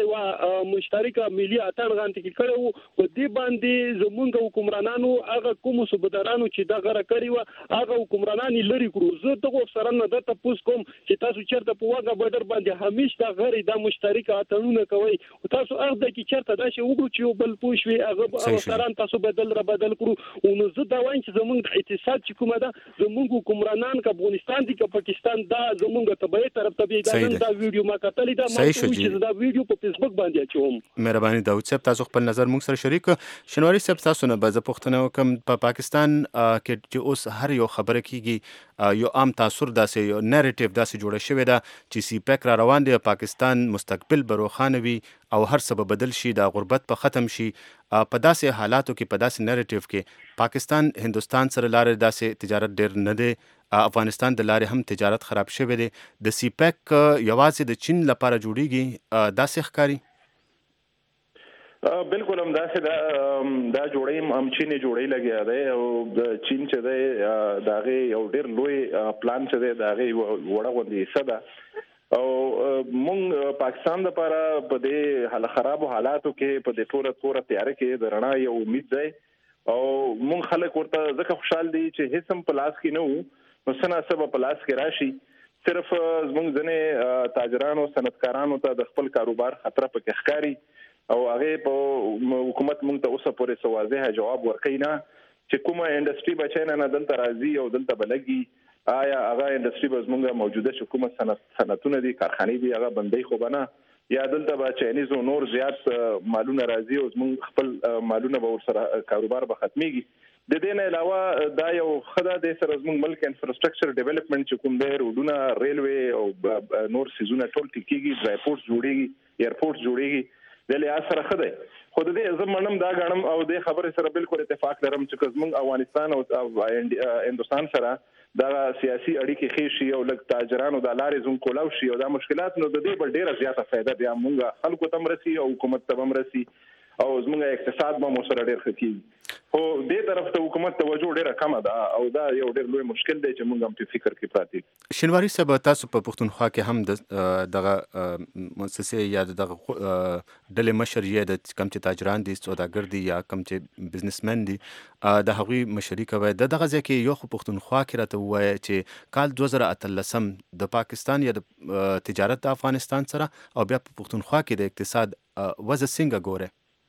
مشترکه ملي اتن غانټ کې کړو په دې باندې زمونږ حکمرانانو هغه کوم صوبدارانو چې دا غره کړی و هغه حکمرانان لري کړو. زه ته سره نه د تاسو کوم چې تاسو چیرته په واګه بدر باندې همیشه دا غری د مشترکه اتنونه کوي او تاسو هغه کې چیرته دا شی وګورئ چې بل پوښوي هغه سره تاسو بدل کړو. او نو زه دا وایم چې زمونږ اقتصاد چې کومه ده زمونږ حکمرانان که افغانستان دي که پاکستان دا زمونږ طبيعي طرف ته دا ویډیو ما کتلې دا ما چې دا ویډیو په فیسبوک باندې اچوم. مهرباني داود صاحب تاسو خپل نظر موږ سره شریک. شنواری صاحب تاسو نه به زه پوښتنه وکم په پاکستان کې چې اوس هر یو خبره کیږي یو عام تاثر داسې یو نریټیو داسې جوړه شوې ده چې سی پیک را روان دی پاکستان مستقبل به روښانه وي او هر څه به بدل شي د غربت په ختم شي. په داسې حالاتو کې په داسې نریټیو کې پاکستان هندوستان سره لارې داسې تجارت ډېر نه دی افغانستان د لارې هم تجارت خراب شوی دی د سی پیک یوازې د چین لپاره جوړیږي داسې ښکاري. بالکل هم داسې دا جوړې هم چین جوړې لګیا دی او د چین چې دی دا غي یو ډېر لوی پلان چې دی دا غي وړه غوندي صدا او مونږ پاکستان لپاره په دې حال خراب حالاتو کې په دې تور تیار کې د رڼا یو امید دی او مونږ خلک ورته ځکه خوشحال دي چې هیڅ هم پلاس کې نه وو نو سنا سبا پلاس کې راشي صرف زمونږ ځنې تاجرانو صنعتکارانو ته د خپل کاروبار خطر پکې ښکاری او هغه په حکومت مونږ ته اوسه پورې سوازه جواب ورکړي نه چې کومه انډستری بچنه نه دلته راځي او دلته بلګي آیا هغه انډستری به زمونږ موجوده حکومت صنعتونه دي کارخانې دي هغه بندي خو بنا یا دلته به چاینیز او نور زیات مالونه راځي او زمونږ خپل مالونه به ورسره کاروبار به ختميږي. د دې نه علاوه دا یو خدای د سره زموږ ملک انفراستراکچر ډیولپمنٹ چې کوم دی روډونه ریلوي او نور سيزونه ټول ټیکيږي ډرایپورټ جوړيږي ایرپورټ جوړيږي د لې اثر خدای خود دې زمونږ دا غنم او د خبره سره بالکل اتفاق لرم چې زموږ افغانستان او هندوستان سره دا سیاسي اړیکې خېشي او لږ تاجرانو د لارې زون کولاو شي او دا مشکلات نو د دې بل ډیره زیاته فائدہ بیا مونږه خلکو تم رسي او حکومت تم رسي او زموږ اقتصاد به مو سره ډیر خکېږي خو دې طرف ته حکومت توجه ډیره کمه ده او دا یو ډیر لوی مشکل دی چې موږ هم په فکر کې پراته. شنواری صاحب تاسو په پښتونخوا کې هم دغه مؤسسه یا دغه ډلې مشر یې د کم چې تاجران دي سوداګر دي یا کم چې بزنسمن دي د هغوی مشري کوي دغه ځکه یو خو پښتونخوا کې راته وایي چې کال 2013 د پاکستان یا د تجارت د افغانستان سره او بیا په پښتونخوا کې د اقتصاد وضع څنګه ګوره؟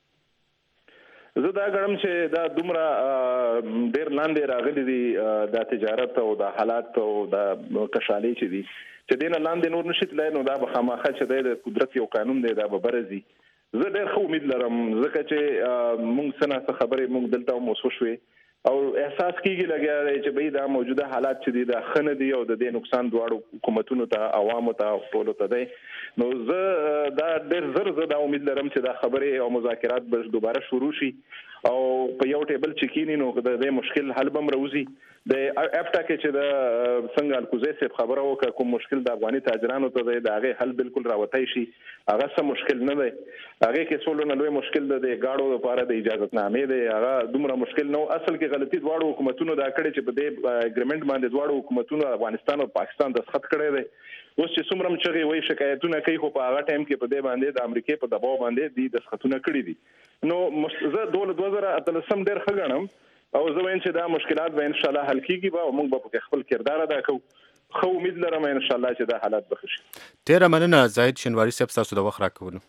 زه دا غواړم چې دا دومره ډېر لاندې راغلي دي د تجارت او د حالات او د کشالي چې دي چې دینه لاندې نور نشي تلای نو دا به خامخا چې د قدرت یو قانون دی دا به برزي. زه ډېر خو امید لرم ځکه چې مونږ څنګه خبرې مونږ دلته مو شوي او احساس کیږي لګیا دی چې به دا موجوده حالات چې دي د خنه دي او د دې نقصان دواړو حکومتونو ته عوامو ته ټول ته دی نو زه دا ډېر زر دا امید لرم چې دا خبرې او مذاکرات به دوباره شروع شي او په یو ټیبل چې کینی نو د دې مشکل حل بم روزي د افټا کې چې د څنګه الکوزي سپ خبره وکړه کوم مشکل د افغاني تاجرانو ته دی دا هغه حل بالکل راوتای شي هغه څه مشکل نه دی هغه کې څولونه لوی مشکل د گاډو لپاره د اجازه نامې دی هغه دومره مشکل نو اصل کې غلطي دواړو حکومتونو دا کړی چې په دې اګریمنت باندې دواړو حکومتونو افغانستان او پاکستان دستخط کړی دی اوس چې څومره مچغي وای شکایتونه کوي خو په هغه ټایم کې په دې باندې د امریکای په دباو باندې دي دستخطونه کړی دي نو زه 2013 ډېر ښه ګڼم او زه وایم چې دا مشکلات به ان شاء الله حل کیږي او موږ به په خپل کردار ادا کوو خو امید لرم ان شاء الله چې دا حالات به ښه شي. ډېره مننه زاهد شنواری صاحب تاسو د وخت راکولو.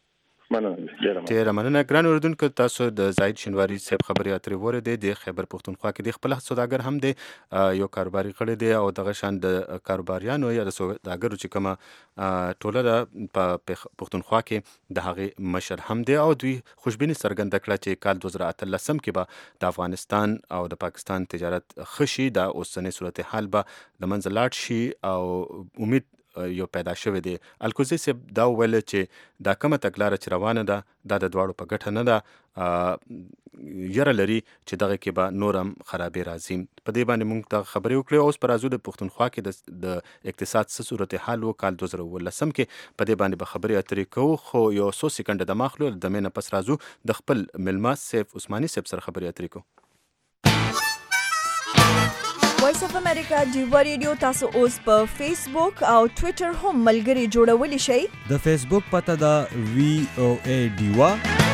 ډېره مننه ګران اوریدونکو تاسو د زاهد شنواری صاحب خبرې اترې وریدې د خیبر پښتونخوا کې د خپل سوداګر هم دی یو کاروباري کړی دی او دغه شان د کاروباریانو یا د سوداګرو چې کومه ټوله د پښتونخوا کې د هغې مشر هم دی او دوی خوشبیني څرګنده کړه چې کال 2013 کې به د افغانستان او د پاکستان تجارت ښه شي دا اوسنۍ صورتحال به له منځه لاړ شي او امید یو پیدا شوی دی. الکوزي صاحب دا ویل چې دا کومه تګلاره چې روانه ده دا د دواړو په ګټه نه ده یره لري چې دغه کې به نور هم خرابې راځي په دې باندې موږ ته خبرې وکړې اوس پر راځو د پښتونخوا کې د اقتصاد څه صورتحال و کال 2013 کې په دې باندې به خبرې اترې کوو خو یو څو سکند د ماخلو د مینه پس راځو د خپل ملما سیف عثماني سیف سره خبرې اترې کوو. وایس اف امریکا ډیوا ریډیو تاسو اوس په فیسبوک او ټوئیټر هم ملګري جوړولی شئ. د فیسبوک پته دا VOA ډیوا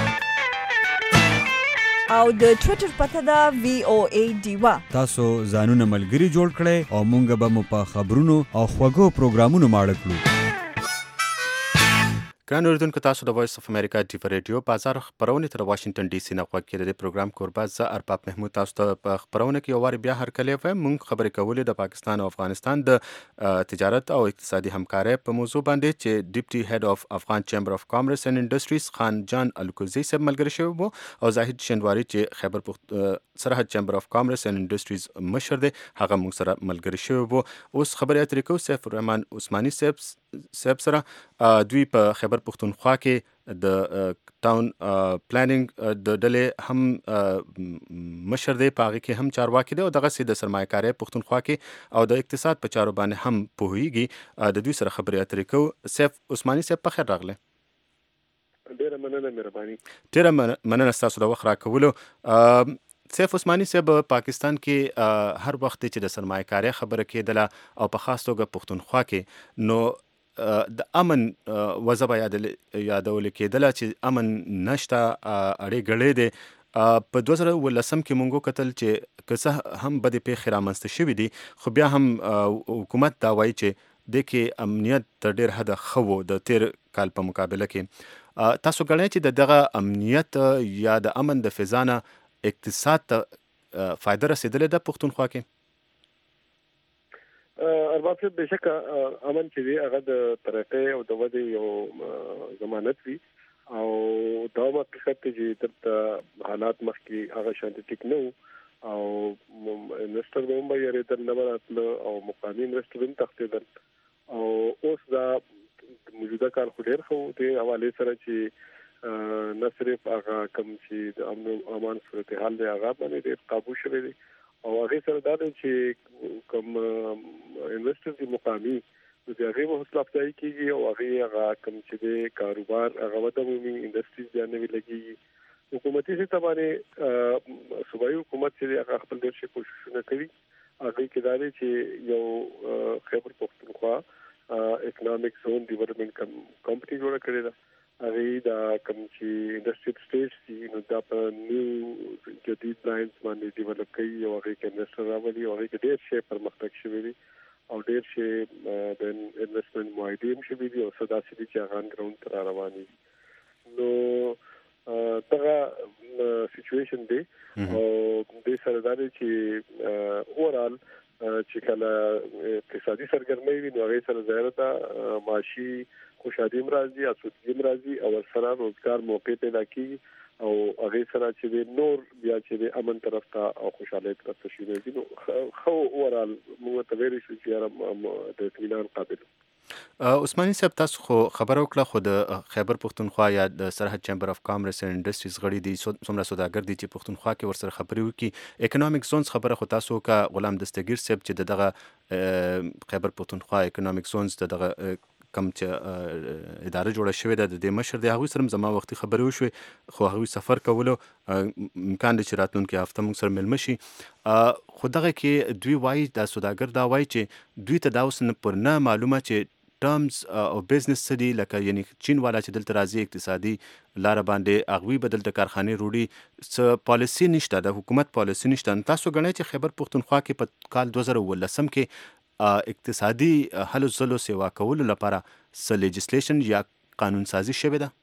او د ټوئیټر پته دا VOA ډیوا. تاسو ځانونه ملګري جوړ کړئ او مونږ به مو په خبرونو او خوږو پروګرامونو ماړه کړو. ګران اوریدونکو تاسو د وایس اف امریکا ډیو ریډیو بازار خبرونه تر واشنگټن ډي سي نه غوږ کړئ. د پروګرام کوربه زه ارباب محمود تاسو ته په خبرونه کې واره بیا هر کله مونږ خبرې کولې د پاکستان او افغانستان د تجارت او اقتصادي همکارۍ په موضوع باندې چې ډیپټي هډ اف افغان چیمبر اف کامرس اینڈ انډستریز خان جان الکوزی صاحب ملګری شوی وو او زاهد شندواری چې خیبر سرحد چیمبر اف کامرس اینڈ انډستریز مشر دی هغه موږ سره ملګری شوی وو. اوس خبرې اترې کوو سیف الرحمن عثماني صاحب سره. دوی په خیبر پختونخوا کې د ټاون پلانینګ د ډلې هم مشر دی، په هغې کې هم چارواکي دی او دغسې د سرمایه‌کارۍ پختونخوا کې او د اقتصاد په چارو باندې هم پوهیږي. د دوی سره خبرې اترې کوو. سیف عثماني صاحب په خیر راغلی. ډېره مننه مهرباني. ډېره مننه ستاسو د وخت راکولو. سیف عثماني صاحب پاکستان کې هر وخت چې د سرمایه‌کارۍ خبره کېدله او په خاص توګه پختونخوا کې نو د امن وضع یادول کېدله چې امن نشته، اړې ګړې دی. په 2018 کې مونږ وکتل چې که څه هم بدې پیښې رامنځته شوي دي خو بیا هم حکومت دا وایي چې دې کې امنیت تر ډېر حده ښه و د تیر کال په مقابله کې. تاسو ګڼئ چې دغه امنیت یا د امن د فضا نه اقتصاد ته فایده رسېدلې ده پښتونخوا کې؟ ارباب صاحب بېشکه امن چې دی هغه د ترقۍ او د ودې یو ضمانت وي او دا حقیقت دی چې دلته حالات مخکې هغه شانتي ټیک نه وو او انویسټر به هم یېرېدل نه به راتله او مقامي انویسټر هم تښتېدل او اوس دا موجوده کال خو ډېر ښه و دې حوالې سره چې نه صرف هغه کوم چې د امن او امان صورتحال دی هغه باندې ډېر قابو شوی دی او هغې سره دا دی چې کوم انویسټر دي مقامي نو د هغې به حوصله افزایي کېږي او هغه کوم چې دی کاروبار هغه وده مومي، انډسټریز بیا نوي لګېږي. حکومتي سطح باندې صوبایي حکومت چې دی هغه خپل ډېر ښه کوششونه کوي. هغې کې دا دی چې یو خیبر پښتونخوا اکنامک زون ډیولپمنټ کمپني جوړه کړې ده. هغې دا کوم چې انډسټریل سټیټس دي نو دا په نیو جدید لاینز باندې ډیولپ کوي او هغې کې انویسټر راولي او هغې کې ډېر شی پرمختګ شوی دی او ډېر شی د انویسټمنټ معاهدې هم شوي دي او څه داسې دي چې هغه آن ګراوند ته را روان دي. نو دغه سچویشن دی او دې سره دا دی چې اوورال چې کله اقتصادي سرګرمۍ وي نو هغې سره ظاهره ده معاشي خوشحالي هم راځي، آسودګي هم راځي او ورسره روزګار موقع پیدا کېږي او هغې سره چې دی نور بیا چې دی امن طرف ته او خوشحالۍ طرف ته شوي دي. نو ښه اوورال موږ ورته ویلی شو چې د اطمینان قابل. عثماني صاحب تاسو خو خبره وکړه خو د خیبر پښتونخوا یا د سرحد چیمبر اف کامرس اینډ انډسټریز غړي دي څومره سوداګر دي چې پښتونخوا کې ورسره خبرې وکړي. اکنامک زونز خبره خو تاسو وکړه. غلام دستګیر صاحب چې دغه خیبر پښتونخوا اکنامک زونز دغه کم چې اداره جوړه شوې ده د دې مشر دی هغوی سره هم زما وختي خبرې وشوې خو هغوی سفر کولو امکان دی چې راتلونکي هفته موږ سره مېلمه شي. خو دغه کې دوی وایي دا سوداګر دا وایي چې دوی ته دا اوس پر نه معلومه چې ټرمز او بزنس څه دي، لکه یعنی چین والا چې دلته راځي اقتصادي لاره باندې هغوی به دلته کارخانې روړي، څه پالیسي نشته، د حکومت پالیسي نشته. تاسو ګڼئ چې خیبر پښتونخوا کې په کال 2018 کې اقتصادي هلو ځلو سیوا کولو لپاره څه لیجسلیشن یا قانون سازي شوې ده؟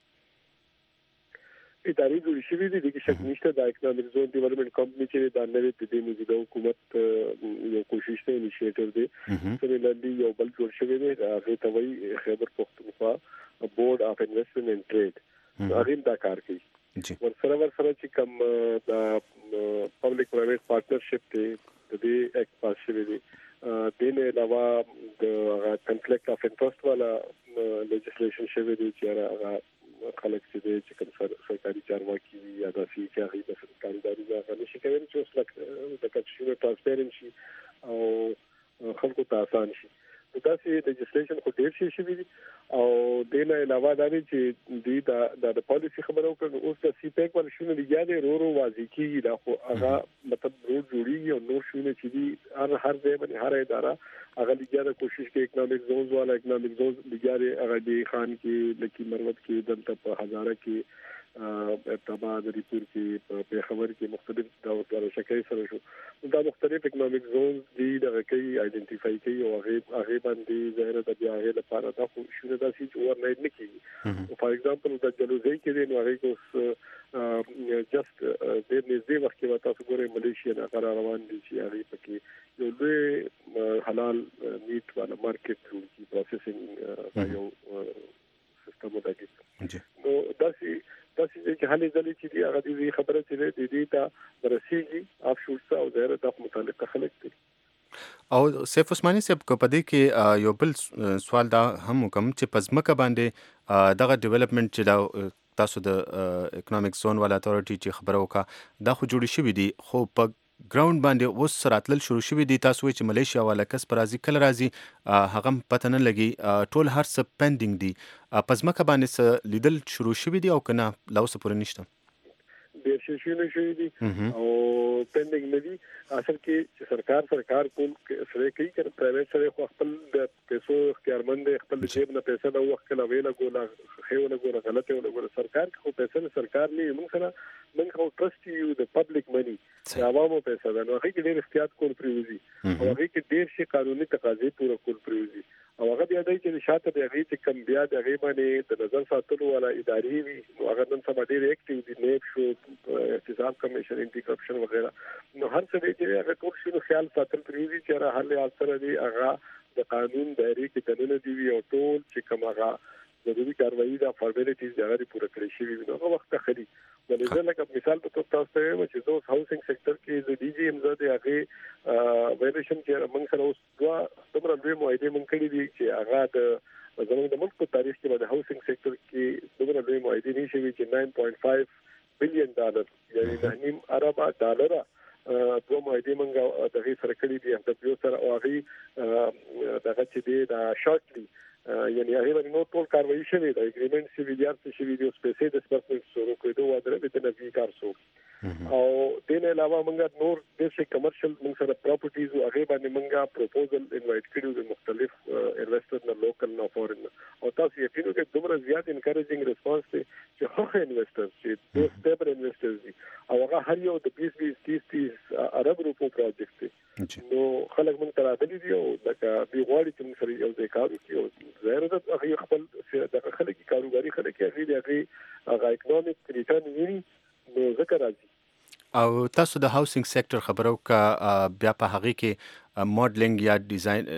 ادارې جوړې شوې دي، دغه شک نشته. د اکنامک زون ډیولپمنټ کمپني چې دا نوې د دې موجوده حکومت یو کوشش دی، انیشیټیو دی چې لاندې یو بل جوړ شوی دی. هغه ته وایي خیبر پښتونخوا بورډ اف انویسټمنټ اینڈ ټریډ. هغه دا کار کوي. ورسره چې کوم د پبلک پرایویټ پارټنرشپ دی د دې اکټ پاس شوی دی. دین علاوه د کنفلیکټ اف انټرست والا لیجسلیشن شوی دی چې هغه خلک چې کوم سرکاري چارواکي وي یا داسې چې هغوی د سرکاري هغه نشي کولی چې اوس د کچشونه ټرانسپیرنټ شي او خلکو ته آسان شي. نو داسې لیجسلیشن خو ډېر شي شوي دي او دې نه علاوه دا دی چې دوی د پالیسي خبره وکړه. اوس د سی پیک والا شونه لګیا دی رو واضح کېږي دا خو هغه مطلب روډ جوړېږي او نور شونه چې دي هر ځای باندې هر اداره هغه لګیا د کوشش کې اکنامک زونز والا اکنامک زونز لګیا دی. هغه دی خان کې لکي مروت کې دلته په هزاره کې ابتاباد ریپور کې په پیښور کې مختلف ډول شکایي سره شو. دا مختلف اکنامک زونز دي دغه کوي آیډنټیفای کوي او هغه باندې ظاهره د بیا هغه لپاره دا خو شونه داسې چې ورناید نه کیږي. حلال میټ باندې مارکیټ جوړ پروسیسینګ یو سیستم ولګي نو داسې چې حالې ځلې چې دی هغه دې خبره چې دې ته رسیږي افشورسه او دغه د متعلق خلک دي. او سیف عثماني صاحب کو پدې کې یو بل سوال دا هم کوم چې پزماکه باندې دغه ډیولپمنٹ چې دا تاسو د اکونومیک زون والا اتھارټي چې خبره وکړه دا خو جوړ شوی دي خو په ګراوند باندې اوس راتلل شروع شوی دي تاسو چې ملیشیا والا کس پر راځي کله راځي هغه پته نه لګي ټول هر څه پینډینګ دي پزماکه باندې لیدل شروع شوی دي او کنه لا اوس پورې نشته ډیر شي نه شي دي او پینډینګ نه دي اصل کې چې سرکار کول سره کوي کړه پرایویټ سره خو خپل د پیسو اختیارمند خپل جیب نه پیسې د وخت کله ویلا ګولا خېونه ګولا غلطه ولا ګولا سرکار خو پیسې سرکار نه موږ سره موږ خو ټرست یو د پبلک منی د عوامو پیسې ده نو هغه کې ډیر احتیاط کول پریوزي او هغه کې ډیر شي قانوني تقاضې پوره کول پریوزي او هغه بیا دای چې شاته د هغه چې کم بیا د هغه باندې د نظر ساتلو والا ادارې وي نو هغه نن سبا ډیر اکټیو دي نیب شو احتساب کمیشن انټي کرپشن وغیرہ نو هر څه چې هغه ټول شنو خیال ساتل پریوزي چې را حل اثر دی هغه د قانون دایره کې دننه دی او ټول چې کوم هغه ضروري کاروایی دا فارمیلیټیز هغه پوره کړی شي نو هغه وخت خري ولې لکه مثال په توګه تاسو ته وایم چې زه هاوسینګ سېکټر کې د ډي جی ام زده هغه ویریشن چې موږ سره اوس دومره لوی معاهده موږ کړی دي چې هغه د زموږ د ملک په تاریخ کې د هاوسینګ سېکټر کې دومره لوی معاهده نشي چې $9.5 بلین یعنی 9.5 ارب ډالر دوه معاهده موږ دغه سره کړی دي د یو سره او هغه دغه چې دی دا شارټلی یعنی هغه باندې نو ټول کاروایی شوی د اګریمنت سی وی ار سی وی دی سپیسي د سپورټ سره کوډو وادره به د نوی کار سو او دین علاوه موږ نور د څه کمرشل موږ سره پراپرټیز او هغه باندې موږ پروپوزل انوایټ کړو د مختلف انویسټر نه لوکل نه فورن او تاسو یقینو کې دومره زیات انکریجینګ ریسپانس دی چې هغه انویسټر چې د سټیبل انویسټرز دي او هغه هر یو د 20-30 عرب روپو پروجیکټ دی نو خلک موږ ته راغلي دي او لکه دی غواړي چې موږ سره یو ځای کار وکړو زهره د هغه خپل د خلک کاروباري خلک هغه اکونومیک ریټرن ویني نو ذکر راځي او تاسو د هاوسینګ سېکټر خبرو کا بیا په هغه کې ماډلینګ یا ډیزاین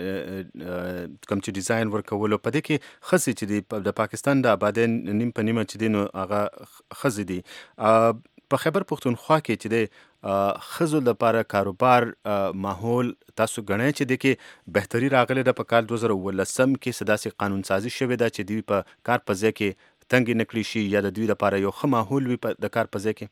کوم چې ډیزاین ورکولو په دې کې خصي چې د پاکستان د آبادین نیم په نیمه چې دینو هغه خزي دي په خیبر پختونخوا کې چې د خزو لپاره کاروبار ماحول تاسو غنئ چې د کې بهتري راغله د په کال 2018 کې سداسي قانون سازي شوه دا چې دوی په کار په ځای کې تنګ نکلی شي یا د دوی لپاره یو ښه ماحول وي د کار په ځای کې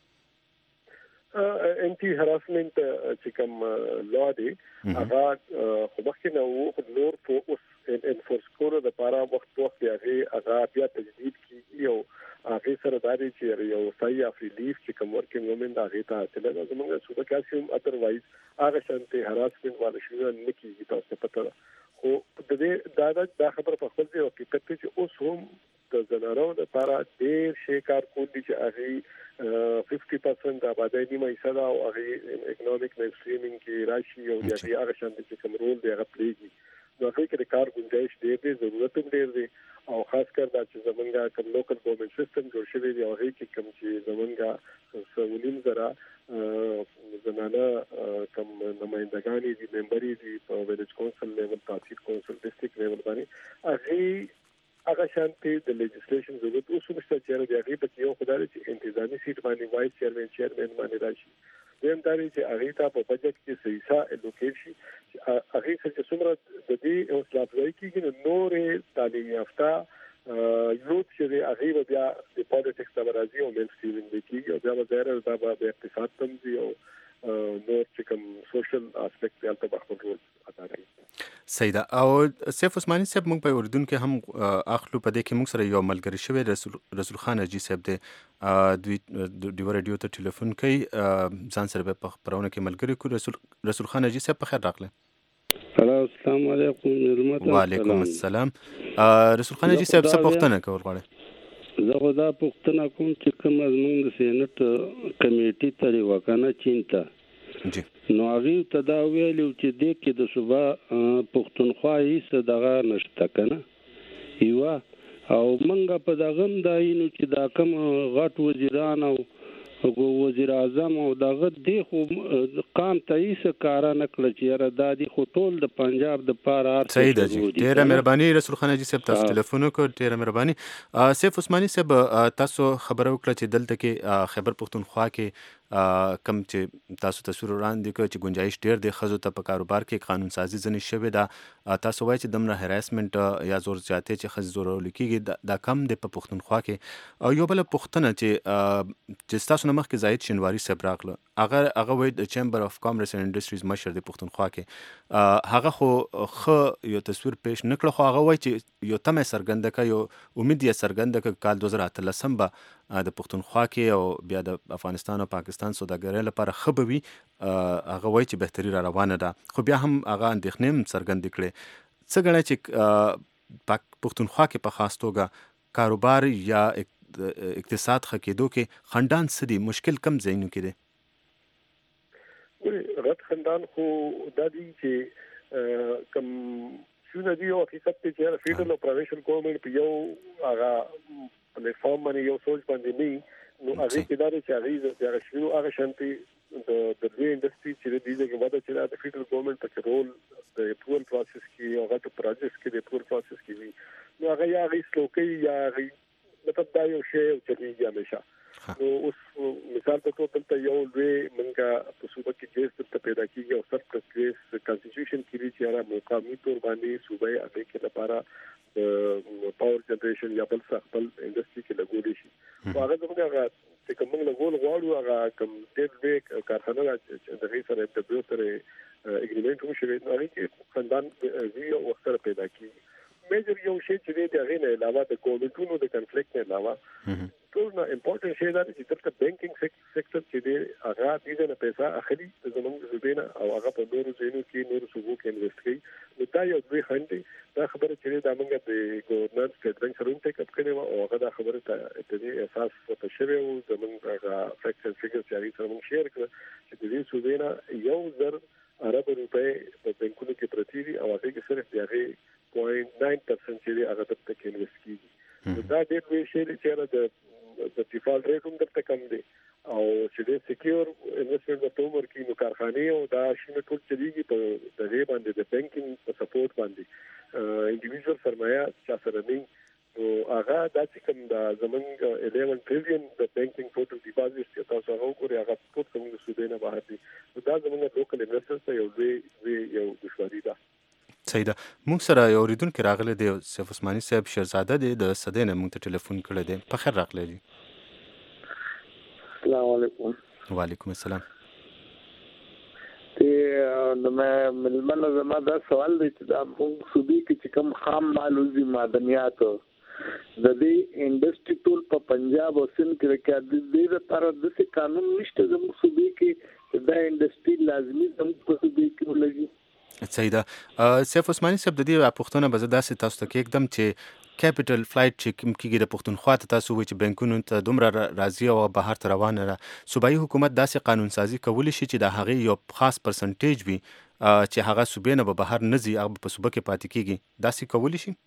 انټي هراسمنت چې کوم لا دی هغه خو مخکې نو نور فوکس انفورس کولو د لپاره وخت هغه بیا تجدید کیږي او هغه سره داري چې یو صحیح اف ریلیف چې کوم ورکینګ وومن دا هغه ته چې دا زموږ صوبه کالسیوم ادروایز هغه شانتي هراسمنت والا شي نه کیږي تاسو پته خو د دې دا خبره په خپل ځای کې پته چې اوس هم د زنانو لپاره ډېر شي کار کوي چې هغه 50% د آبادی نیمه حصہ دا او هغه اکونومیک مینستریمینګ کې راشي او د هغه شانتي چې کوم رول دی هغه پلیږي نو هغه کې د کار گنجائش ډېر دی ضرورت هم ډېر دی او خاص کر دا چې زمونږه کوم لوکل ګورنمنت سیستم جوړ شوی دی او هغه کې کوم چې زمونږه سولین زرا زنانه کوم نمائندګانی دي ممبري دي په ویلیج کونسل لیول تحصیل کونسل ډیسټریکټ لیول باندې هغه شانتي د لیجسلیشن ضرورت اوس هم شته چې هغه په یو خدای چې انتظامی سیټ باندې وایس چیرمن باندې راشي دیم داري چې هغه ته په بجټ کې صحیح الوکیټ شي هغه چې څومره د دې او سلافوي کې نورې تعلیم یافته یوت چې هغه بیا د پالیټکس د راځي او مین سټیون کې او بیا ظاهر دا به اقتصاد تم دي او نور چې کوم سوشل اسپیکټ یې په خپل رول ادا کوي سیدا او سیف عثماني صاحب موږ په اردن کې هم اخلو په دې کې موږ سره یو ملګری شوی رسول خان اجي صاحب دی دوی د رادیو ته ټلیفون کوي ځان سره په خبرونه کې ملګری کو رسول خان اجي صاحب په خیر راغله السلام علیکم وعلیکم السلام رسول خان اجي صاحب څه پوښتنه کول غواړي زه خدا پوښتنه کوم چې کوم زموږ د سېنات کمیټې ته وکنه چینتا جی نو هغه ته دا ویلو چې د کې د صوبا پښتونخوا هیڅ دغه نشته کنه یو او منګه په دغه داینو چې دا کوم غټ وزیران او وزیر اعظم او دغه دی خو قام تایس کار نه کړ چې را د دې خو ټول د پنجاب د پاره صحیح ده جی ډیره مهرباني رسول خان جی صاحب تاسو ټلیفون وکړ ډیره مهرباني سیف عثماني صاحب تاسو خبرو وکړه چې دلته کې خیبر پختونخوا کې کم چې تاسو تصویر وړاندې کړ چې گنجائش ډیر دی خزو ته په کاروبار کې قانون سازي ځنې شوی دا تاسو وایي چې دمره هراسمنت یا زور زیاتې چې خزو زور لیکيږي دا کم دی په پختونخوا کې او یو بل پختنه چې تاسو نه مخکې زاید شنواری صاحب راغله هغه وایي د چیمبر اف کامرس اند انډستریز مشر دی پختونخوا کې هغه خو یو تصویر پیش نکړه خو هغه وایي چې یو تمه سرګنده کا یو امید یې سرګنده کا کال 2013 به د پختونخوا کې او بیا د افغانستان او پاکستان سوداګرۍ لپاره خبوي هغه وایي چې بهتري را روانه ده خو بیا هم هغه اندېښنې څرګندې کړې څه ګڼئ چې پختونخوا کې په خاص توګه کاروبار یا اقتصاد ښه کېدو کې خنډان څه دي مشکل کم ځایونو کې دی رد خندان خو دا دي چې کم شونه دی او حقیقت ته چې فیډرل او پروینشل ګورنمنت په یو هغه پلیټفارم باندې یو سوچ باندې نه نو هغه کې دا چې هغه شنو هغه شانتي د دې انډستری چې د دې کې ودا چې د فیډرل ګورنمنت په رول د اپروval پروسس کې او هغه پروجیکټس کې د اپروval پروسس کې وي نو هغه یا ریسلوکي یا مطلب دا یو شی او چې همیشه نو اوس مثال په توګه دلته یو لوی منګه په صوبه کې جیس ته پیدا کیږي او سر کېس کانسټیټیوشن کې چې هغه مقامي تور باندې صوبه هغه کې لپاره د پاور جنریشن یا بل څه خپل انډستری کې لګول شي او هغه دغه چې کوم لګول غواړو هغه کوم ډېر لوی کارخانه چې د غیر سره د بیو سره اګریمنټ هم شوی نو هغه کې خندان وی او سره پیدا کیږي میجر یو شی چې د هغه نه علاوه د ګورنمنټونو د کنفلیکټ نه علاوه ټول نه امپورټنت شی دا چې تر بانکینګ سېکټر چې دی هغه دې نه پیسې اخلي د زمونږ زبینه او هغه په نورو ځینو کې نورو صوبو کې انویسټ کوي نو دا یو دوی خندي دا خبره چې دا موږ د ګورنر سټیټ بانک سره ټیک اپ کړو او هغه دا خبره ته د اساس په شوی او زمونږ هغه فیکټ اند فیګرز چې سره موږ شیر کړو چې د دې صوبینه یو زر عرب روپے په بانکونو کې پرتی دي او هغه کې صرف هغه 0.9% چې هغه ته کې انویسټ کیږي دا ډېر وی شی چې د ډیفالت ریټ هم درته کم دی او چې د سکیور انویسټمنټ په توګه کې نو کارخانه او دا شنه ټول چلیږي په دغه باندې د بانکینګ په سپورټ باندې انډیویډوال سرمایه چې سره نه او هغه د چې کوم د زمونږ 11 ټریلیون د بانکینګ ټوټل ډیپازټ چې تاسو هغه وګورئ هغه ټول څنګه سودې نه بهر دي دا زمونږ لوکل انویسټرز ته یو دښمنی ده صحیح ده موږ سره یو اوریدونکو راغلی دی سیف عثماني صاحب شهزاده دی د صدې نه موږ ته ټلیفون کړی دی په خیر راغلی دی السلام علیکم وعلیکم السلام نو ملمنه زما دا سوال دی چې دا موږ صوبې کې چې کوم خام مال او معدنیات د دې انډستری ټول په پنجاب او سند کې د دې لپاره د قانون نشته زموږ صوبې کې دا انډستری لازمي زموږ په صوبې کې ولګي صحیح ده سیف عثماني صاحب د دې پوښتنه به زه داسې تاسو ته کېږدم چې کیپټل فلایټ چې کوم کېږي د پښتونخوا ته تاسو وایي چې بانکونو ته دومره راځي او بهر ته روانه ده صوبایي حکومت داسې قانون سازي کولی شي چې د هغې یو خاص پرسنټیج وي چې هغه صوبې نه به بهر نه ځي هغه په صوبه کې پاتې کېږي داسې کولی شي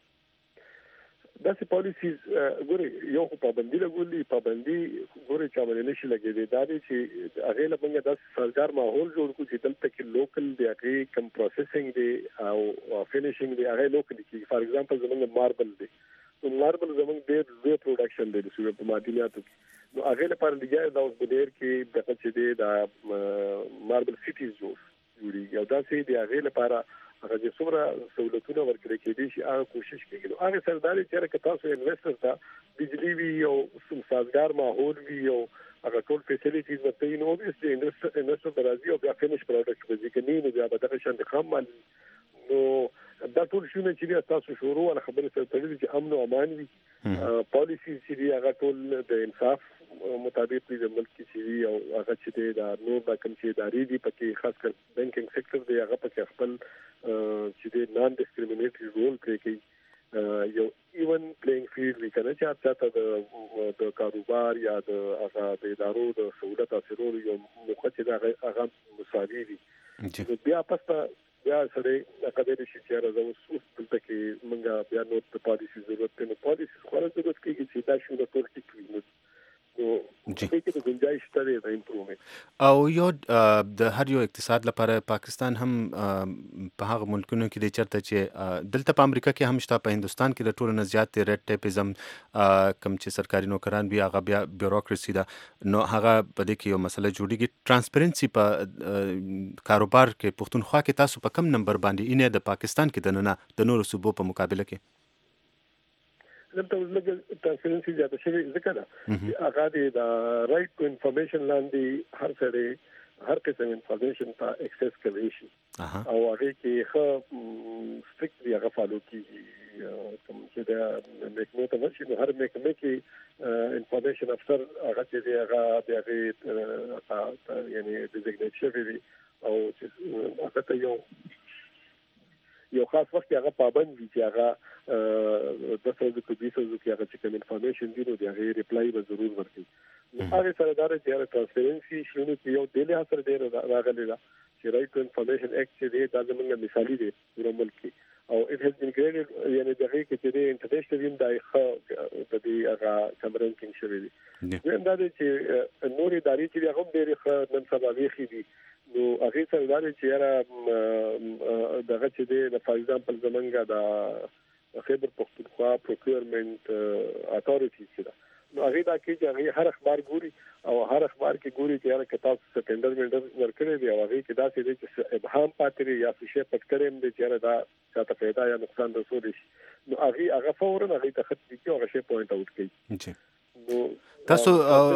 داسې پالیسیز ګوري یو پابندي لګولي پابندي ګوري چې باندې نشي لګېدي دا دي چې هغه له موږ د سازګار ماحول جوړ کړو چې دلته کې لوکل دی هغه کم پروسیسینګ دی او فینیشینګ دی هغه لوکل کې فار ایگزامپل زموږ ماربل دی نو ماربل زموږ ډېر لوی پروډکشن دی د سوبې په معدنیاتو نو هغه لپاره لګیا دا اوس بدیر کې دغه چې دی دا ماربل سټیز جوړي او دا چې دی هغه لپاره هغه چې څومره سہولتونه ورکړي کېدي شي هغه کوشش کوي نو هغه سرداري چې تاسو انویسټر ته بجلی وی او سازګار ماحول وی او هغه ټول فیسیلیټیز ورته نو اوبویسلی انویسټر راځي او بیا فینیش پروډکټ به ځکه نه بیا به دغه شان د خام مال نو دا ټول شونه چې تاسو شروع ولا خبره سره تړلې چې امن او امان وي پالیسی چې هغه ټول د انصاف مطابق د ملک کې او هغه چې د نور د کوم چې ادارې دي پکې خاص کر بانکینګ سېکټر دی هغه پکې خپل چې د نان ډیسکریمینیټری رول پلی کوي یو ایون پلیینګ فیلډ وی کنه چې تاسو د کاروبار یا د هغه د ادارو د سہولت اثرول یو موخه چې هغه مساوي وي بیا پسته بیا سره هغه د شي چې راځو دلته کې موږ بیا نو په پالیسي ضرورت نه پالیسي خو ضرورت کېږي چې دا شو د ټول ټیک وي نو چې د او یو د هر یو اقتصاد لپاره پاکستان هم په هغه ملکونو کې دی چرته چې دلته په امریکا کې هم شته، په هندوستان کې د ټولو نه زیات ریډ ټیپیزم کوم چې سرکاري نوکران وي هغه بیا بیوروکراسي ده، نو هغه په دې کې یو مسله جوړیږي. ترانسپیرنسي په کاروبار کې پښتونخوا کې تاسو په کم نمبر باندې اینه د پاکستان کې دننه د نورو صوبو په مقابله کې؟ دلته لږ ترانسپیرنسي زیاته شوې ځکه ده چې هغه د رائټ ټو انفارمیشن لاندې هر سړی هر قسم انفارمیشن ته اکسس کوي شي او هغه کې ښه سټریکټلی هغه فالو کیږي. کوم چې د محکمې ته ورشي نو هر محکمې کې انفارمیشن افسر هغه چې هغه یعنی ډیزیګنیټ شوی وي او چې هغه ته یو خاص وخت هغه پابند وي چې هغه د څه د دې څه کې هغه چې کوم انفارمیشن دی نو د هغه ریپلای به ضرور ورکړي. هغه سره دا چې هغه ترانسپیرنسي شونه کې یو ډیلی اثر دی راغلی دا چې رائټ ټو انفارمیشن اکټ چې دی دا زموږ مثالي دی په ملک کې او اټ هاز بین ګریډډ یعنی دغه کې چې دی انټرنیشنل ویم دای خو د دې هغه کمرن کې شوی دی. دا چې نور ادارې چې هغه ډېر ښه نن سبا ویخي دي نو هغه سره دا چې یاره دغه چې دی فار ایگزامپل زمونږ د خیبر پختونخوا پروکیورمنت اتھارټی چې دا نو هغه دا کې چې هغه هر اخبار ګوري او هر اخبار کې ګوري چې یاره کتاب سکندر منډر ورکړي دی او هغه کې دا چې چې ابهام پاتې یا څه پټ کړي دی چې دا څه پیدا یا نقصان رسول شي نو هغه فورا هغه ته خط کې هغه شی پوینټ اوټ کوي. نو تاسو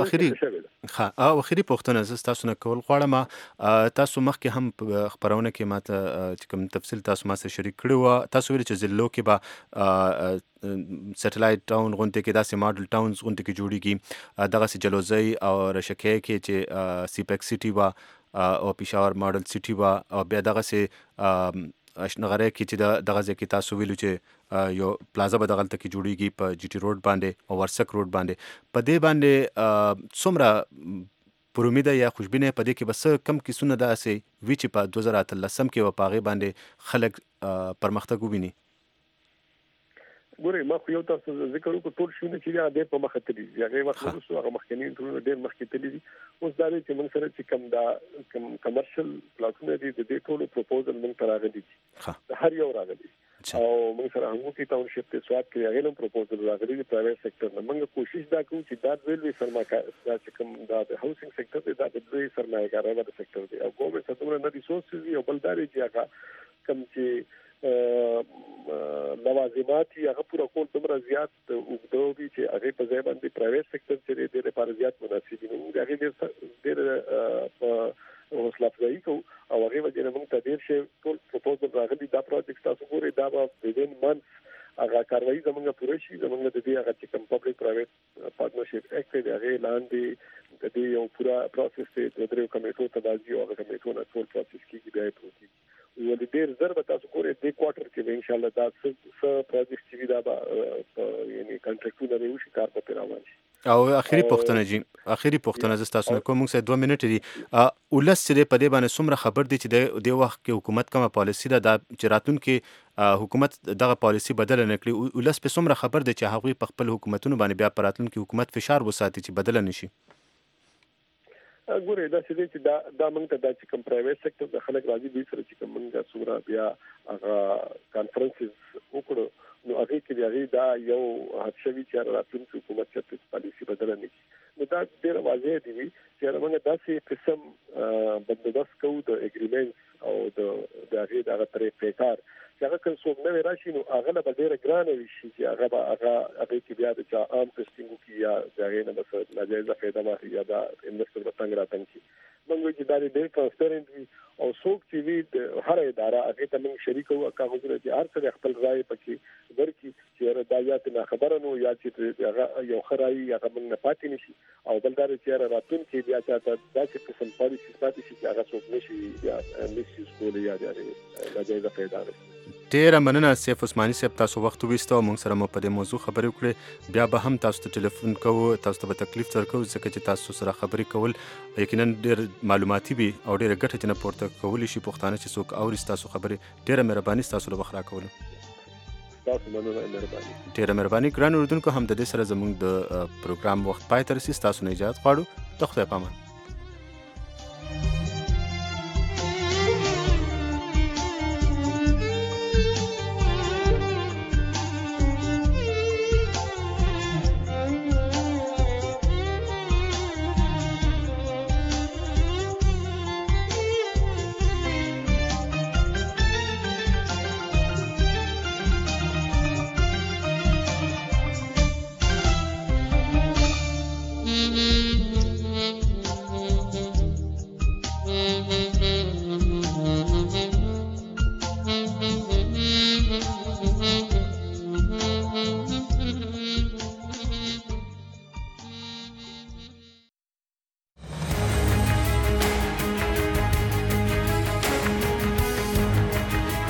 اخري پوښتنه زه تاسو نه کول غواړم. تاسو مخکې هم خبرونه کې ماته چې کوم تفصیل تاسو ما سره شریک کړی و، تاسو ویل چې ضلعو کې به سټلایټ ټاون غونډه کې داسې ماډل ټاونز غونډه کې جوړیږي، دغه سي جلوزي او رشکه کې چې سیپک سټي وا او پېښور ماډل سټي وا او بیا دغه سي اشنغره کې چې دغه ځکه تاسو ویلو چې یو پلازا به دغلته کې جوړیږي په جی ټي روډ باندې او ورسک روډ باندې، په دې باندې څومره پر امید یا خوشبینه په دې کې بس کم کیسونه داسې وی چې په 2013 کې و پاغه باندې خلک پرمختګ وبیني؟ ګورې ما خو یو تاسو ذکر وکړ ټول شونه چې دا په مخه تللی دي هغه وخت وروسته هغه مخکنی ټول ډېر مخکې تللی دي. اوس دا چې موږ سره چې کوم کمرشل پلاټونه دي د دې ټولو پروپوزل موږ ته راغلي دي هر یو راغلي او موږ سره هغه کې ټاونشپ ته سواد کې هغه نوم پروپوزل راغلي دي پرایویټ سېکټر نه. موږ کوشش دا کوو چې دا ویلوي سرمایه دا چې کوم دا د هاوسینګ سېکټر دی دا د دوی سرمایه‌ګرانه د سېکټر دی او ګورنمنت ته دومره نه ریسورسز دي او بلداري چې هغه کوم چې لوازمات هغه پورا کول دومره زیات وګړي چې هغه په ځای باندې پرایویټ سېکټر چې ډېر لپاره زیات مناسب دي. نو هغه ډېر حوصله افزایي کوو او هغه وجه نه موږ ته ډېر شی ټول پروپوزل راغلي دا پروجیکټ تاسو ګورئ دا به وین منث هغه کاروایی زموږ پوره شي. زموږ د دې هغه چې کوم پبلک پرایویټ پارټنرشپ اکټ دی هغه لاندې د دې یو پورا پروسس ته د درو کمیټو ته راځي او هغه کمیټو نه ټول پروسس کیږي بیا پروسس ولې ډېر زر به تاسو ګورئ د کوارټر کې ان شاء الله دا څه پروجیکټ چې دا یعنی کنټراکټونه به وشي کار په روان شي. او اخري پوښتنه زه تاسو نه کوم، موږ سره 2 منټه دي. ولس چې په دې باندې څومره خبر دي چې د وخت کې حکومت کومه پالیسی ده چې راتلونکي حکومت دغه پالیسی بدل نه کړي، ولس په څومره خبر دي چې هغوی په خپل حکومتونو باندې بیا پر راتلونکي حکومت فشار وساتي چې بدل نه شي؟ ګورې دا چې دا موږ ته دا چې کوم پرایویټ سېکټر د خلک راځي دوی سره چې کوم موږ څومره بیا هغه کانفرنسز وکړو نو هغه کې هغه دا یو حادثوي چې راتلونکي حکومت چې پالیسی بدل نه کړي نو دا ډېر واضح دی چې موږ داسې قسم بندوبست کوو د اګریمنټ او د هغه دغه طریقې کار چې هغه کوم څوک نه راشي نو هغه له ډېر ګران وي چې هغه کې بیا د عام ټیسټینګ کې یا هغه نه بس ناجایز فایده ما یا دا انویسټر به څنګه راځي موږ چې دا ډېر ټرانسپیرنت وي او څوک چې وي هر اداره هغه ته موږ شریک وو کاغذونه چې هر څه خپل رائے پکې ورکړي چې دا یا ته خبره نو یا چې هغه یو خرایي هغه موږ نه پاتې نشي او بلدار چې راتلونکي بیا چې دا چې قسم پالیسي پاتې شي چې هغه څوک نشي یا نشي سکول یا ناجایز فایده ډیره مننه سیف عثماني صاحب، تاسو وخت ویستو موږ سره مو په دې موضوع خبرې وکړې. بیا به هم تاسو ته ټلیفون کوو، تاسو ته به تکلیف درکوو ځکه چې تاسو سره خبرې کول یقینا ډیر معلوماتي وي او ډیره ګټه چې نه پورته کولی شي پښتانه چې څوک اوري تاسو خبرې. ډیره مهرباني تاسو له بخرا کولو. تاسو مننه مهرباني. ډیره مهرباني ګران اوردونکو، هم د دې سره زموږ د پروګرام وخت پای ته رسیدي. تاسو نه اجازه غواړو. د خدای په امان.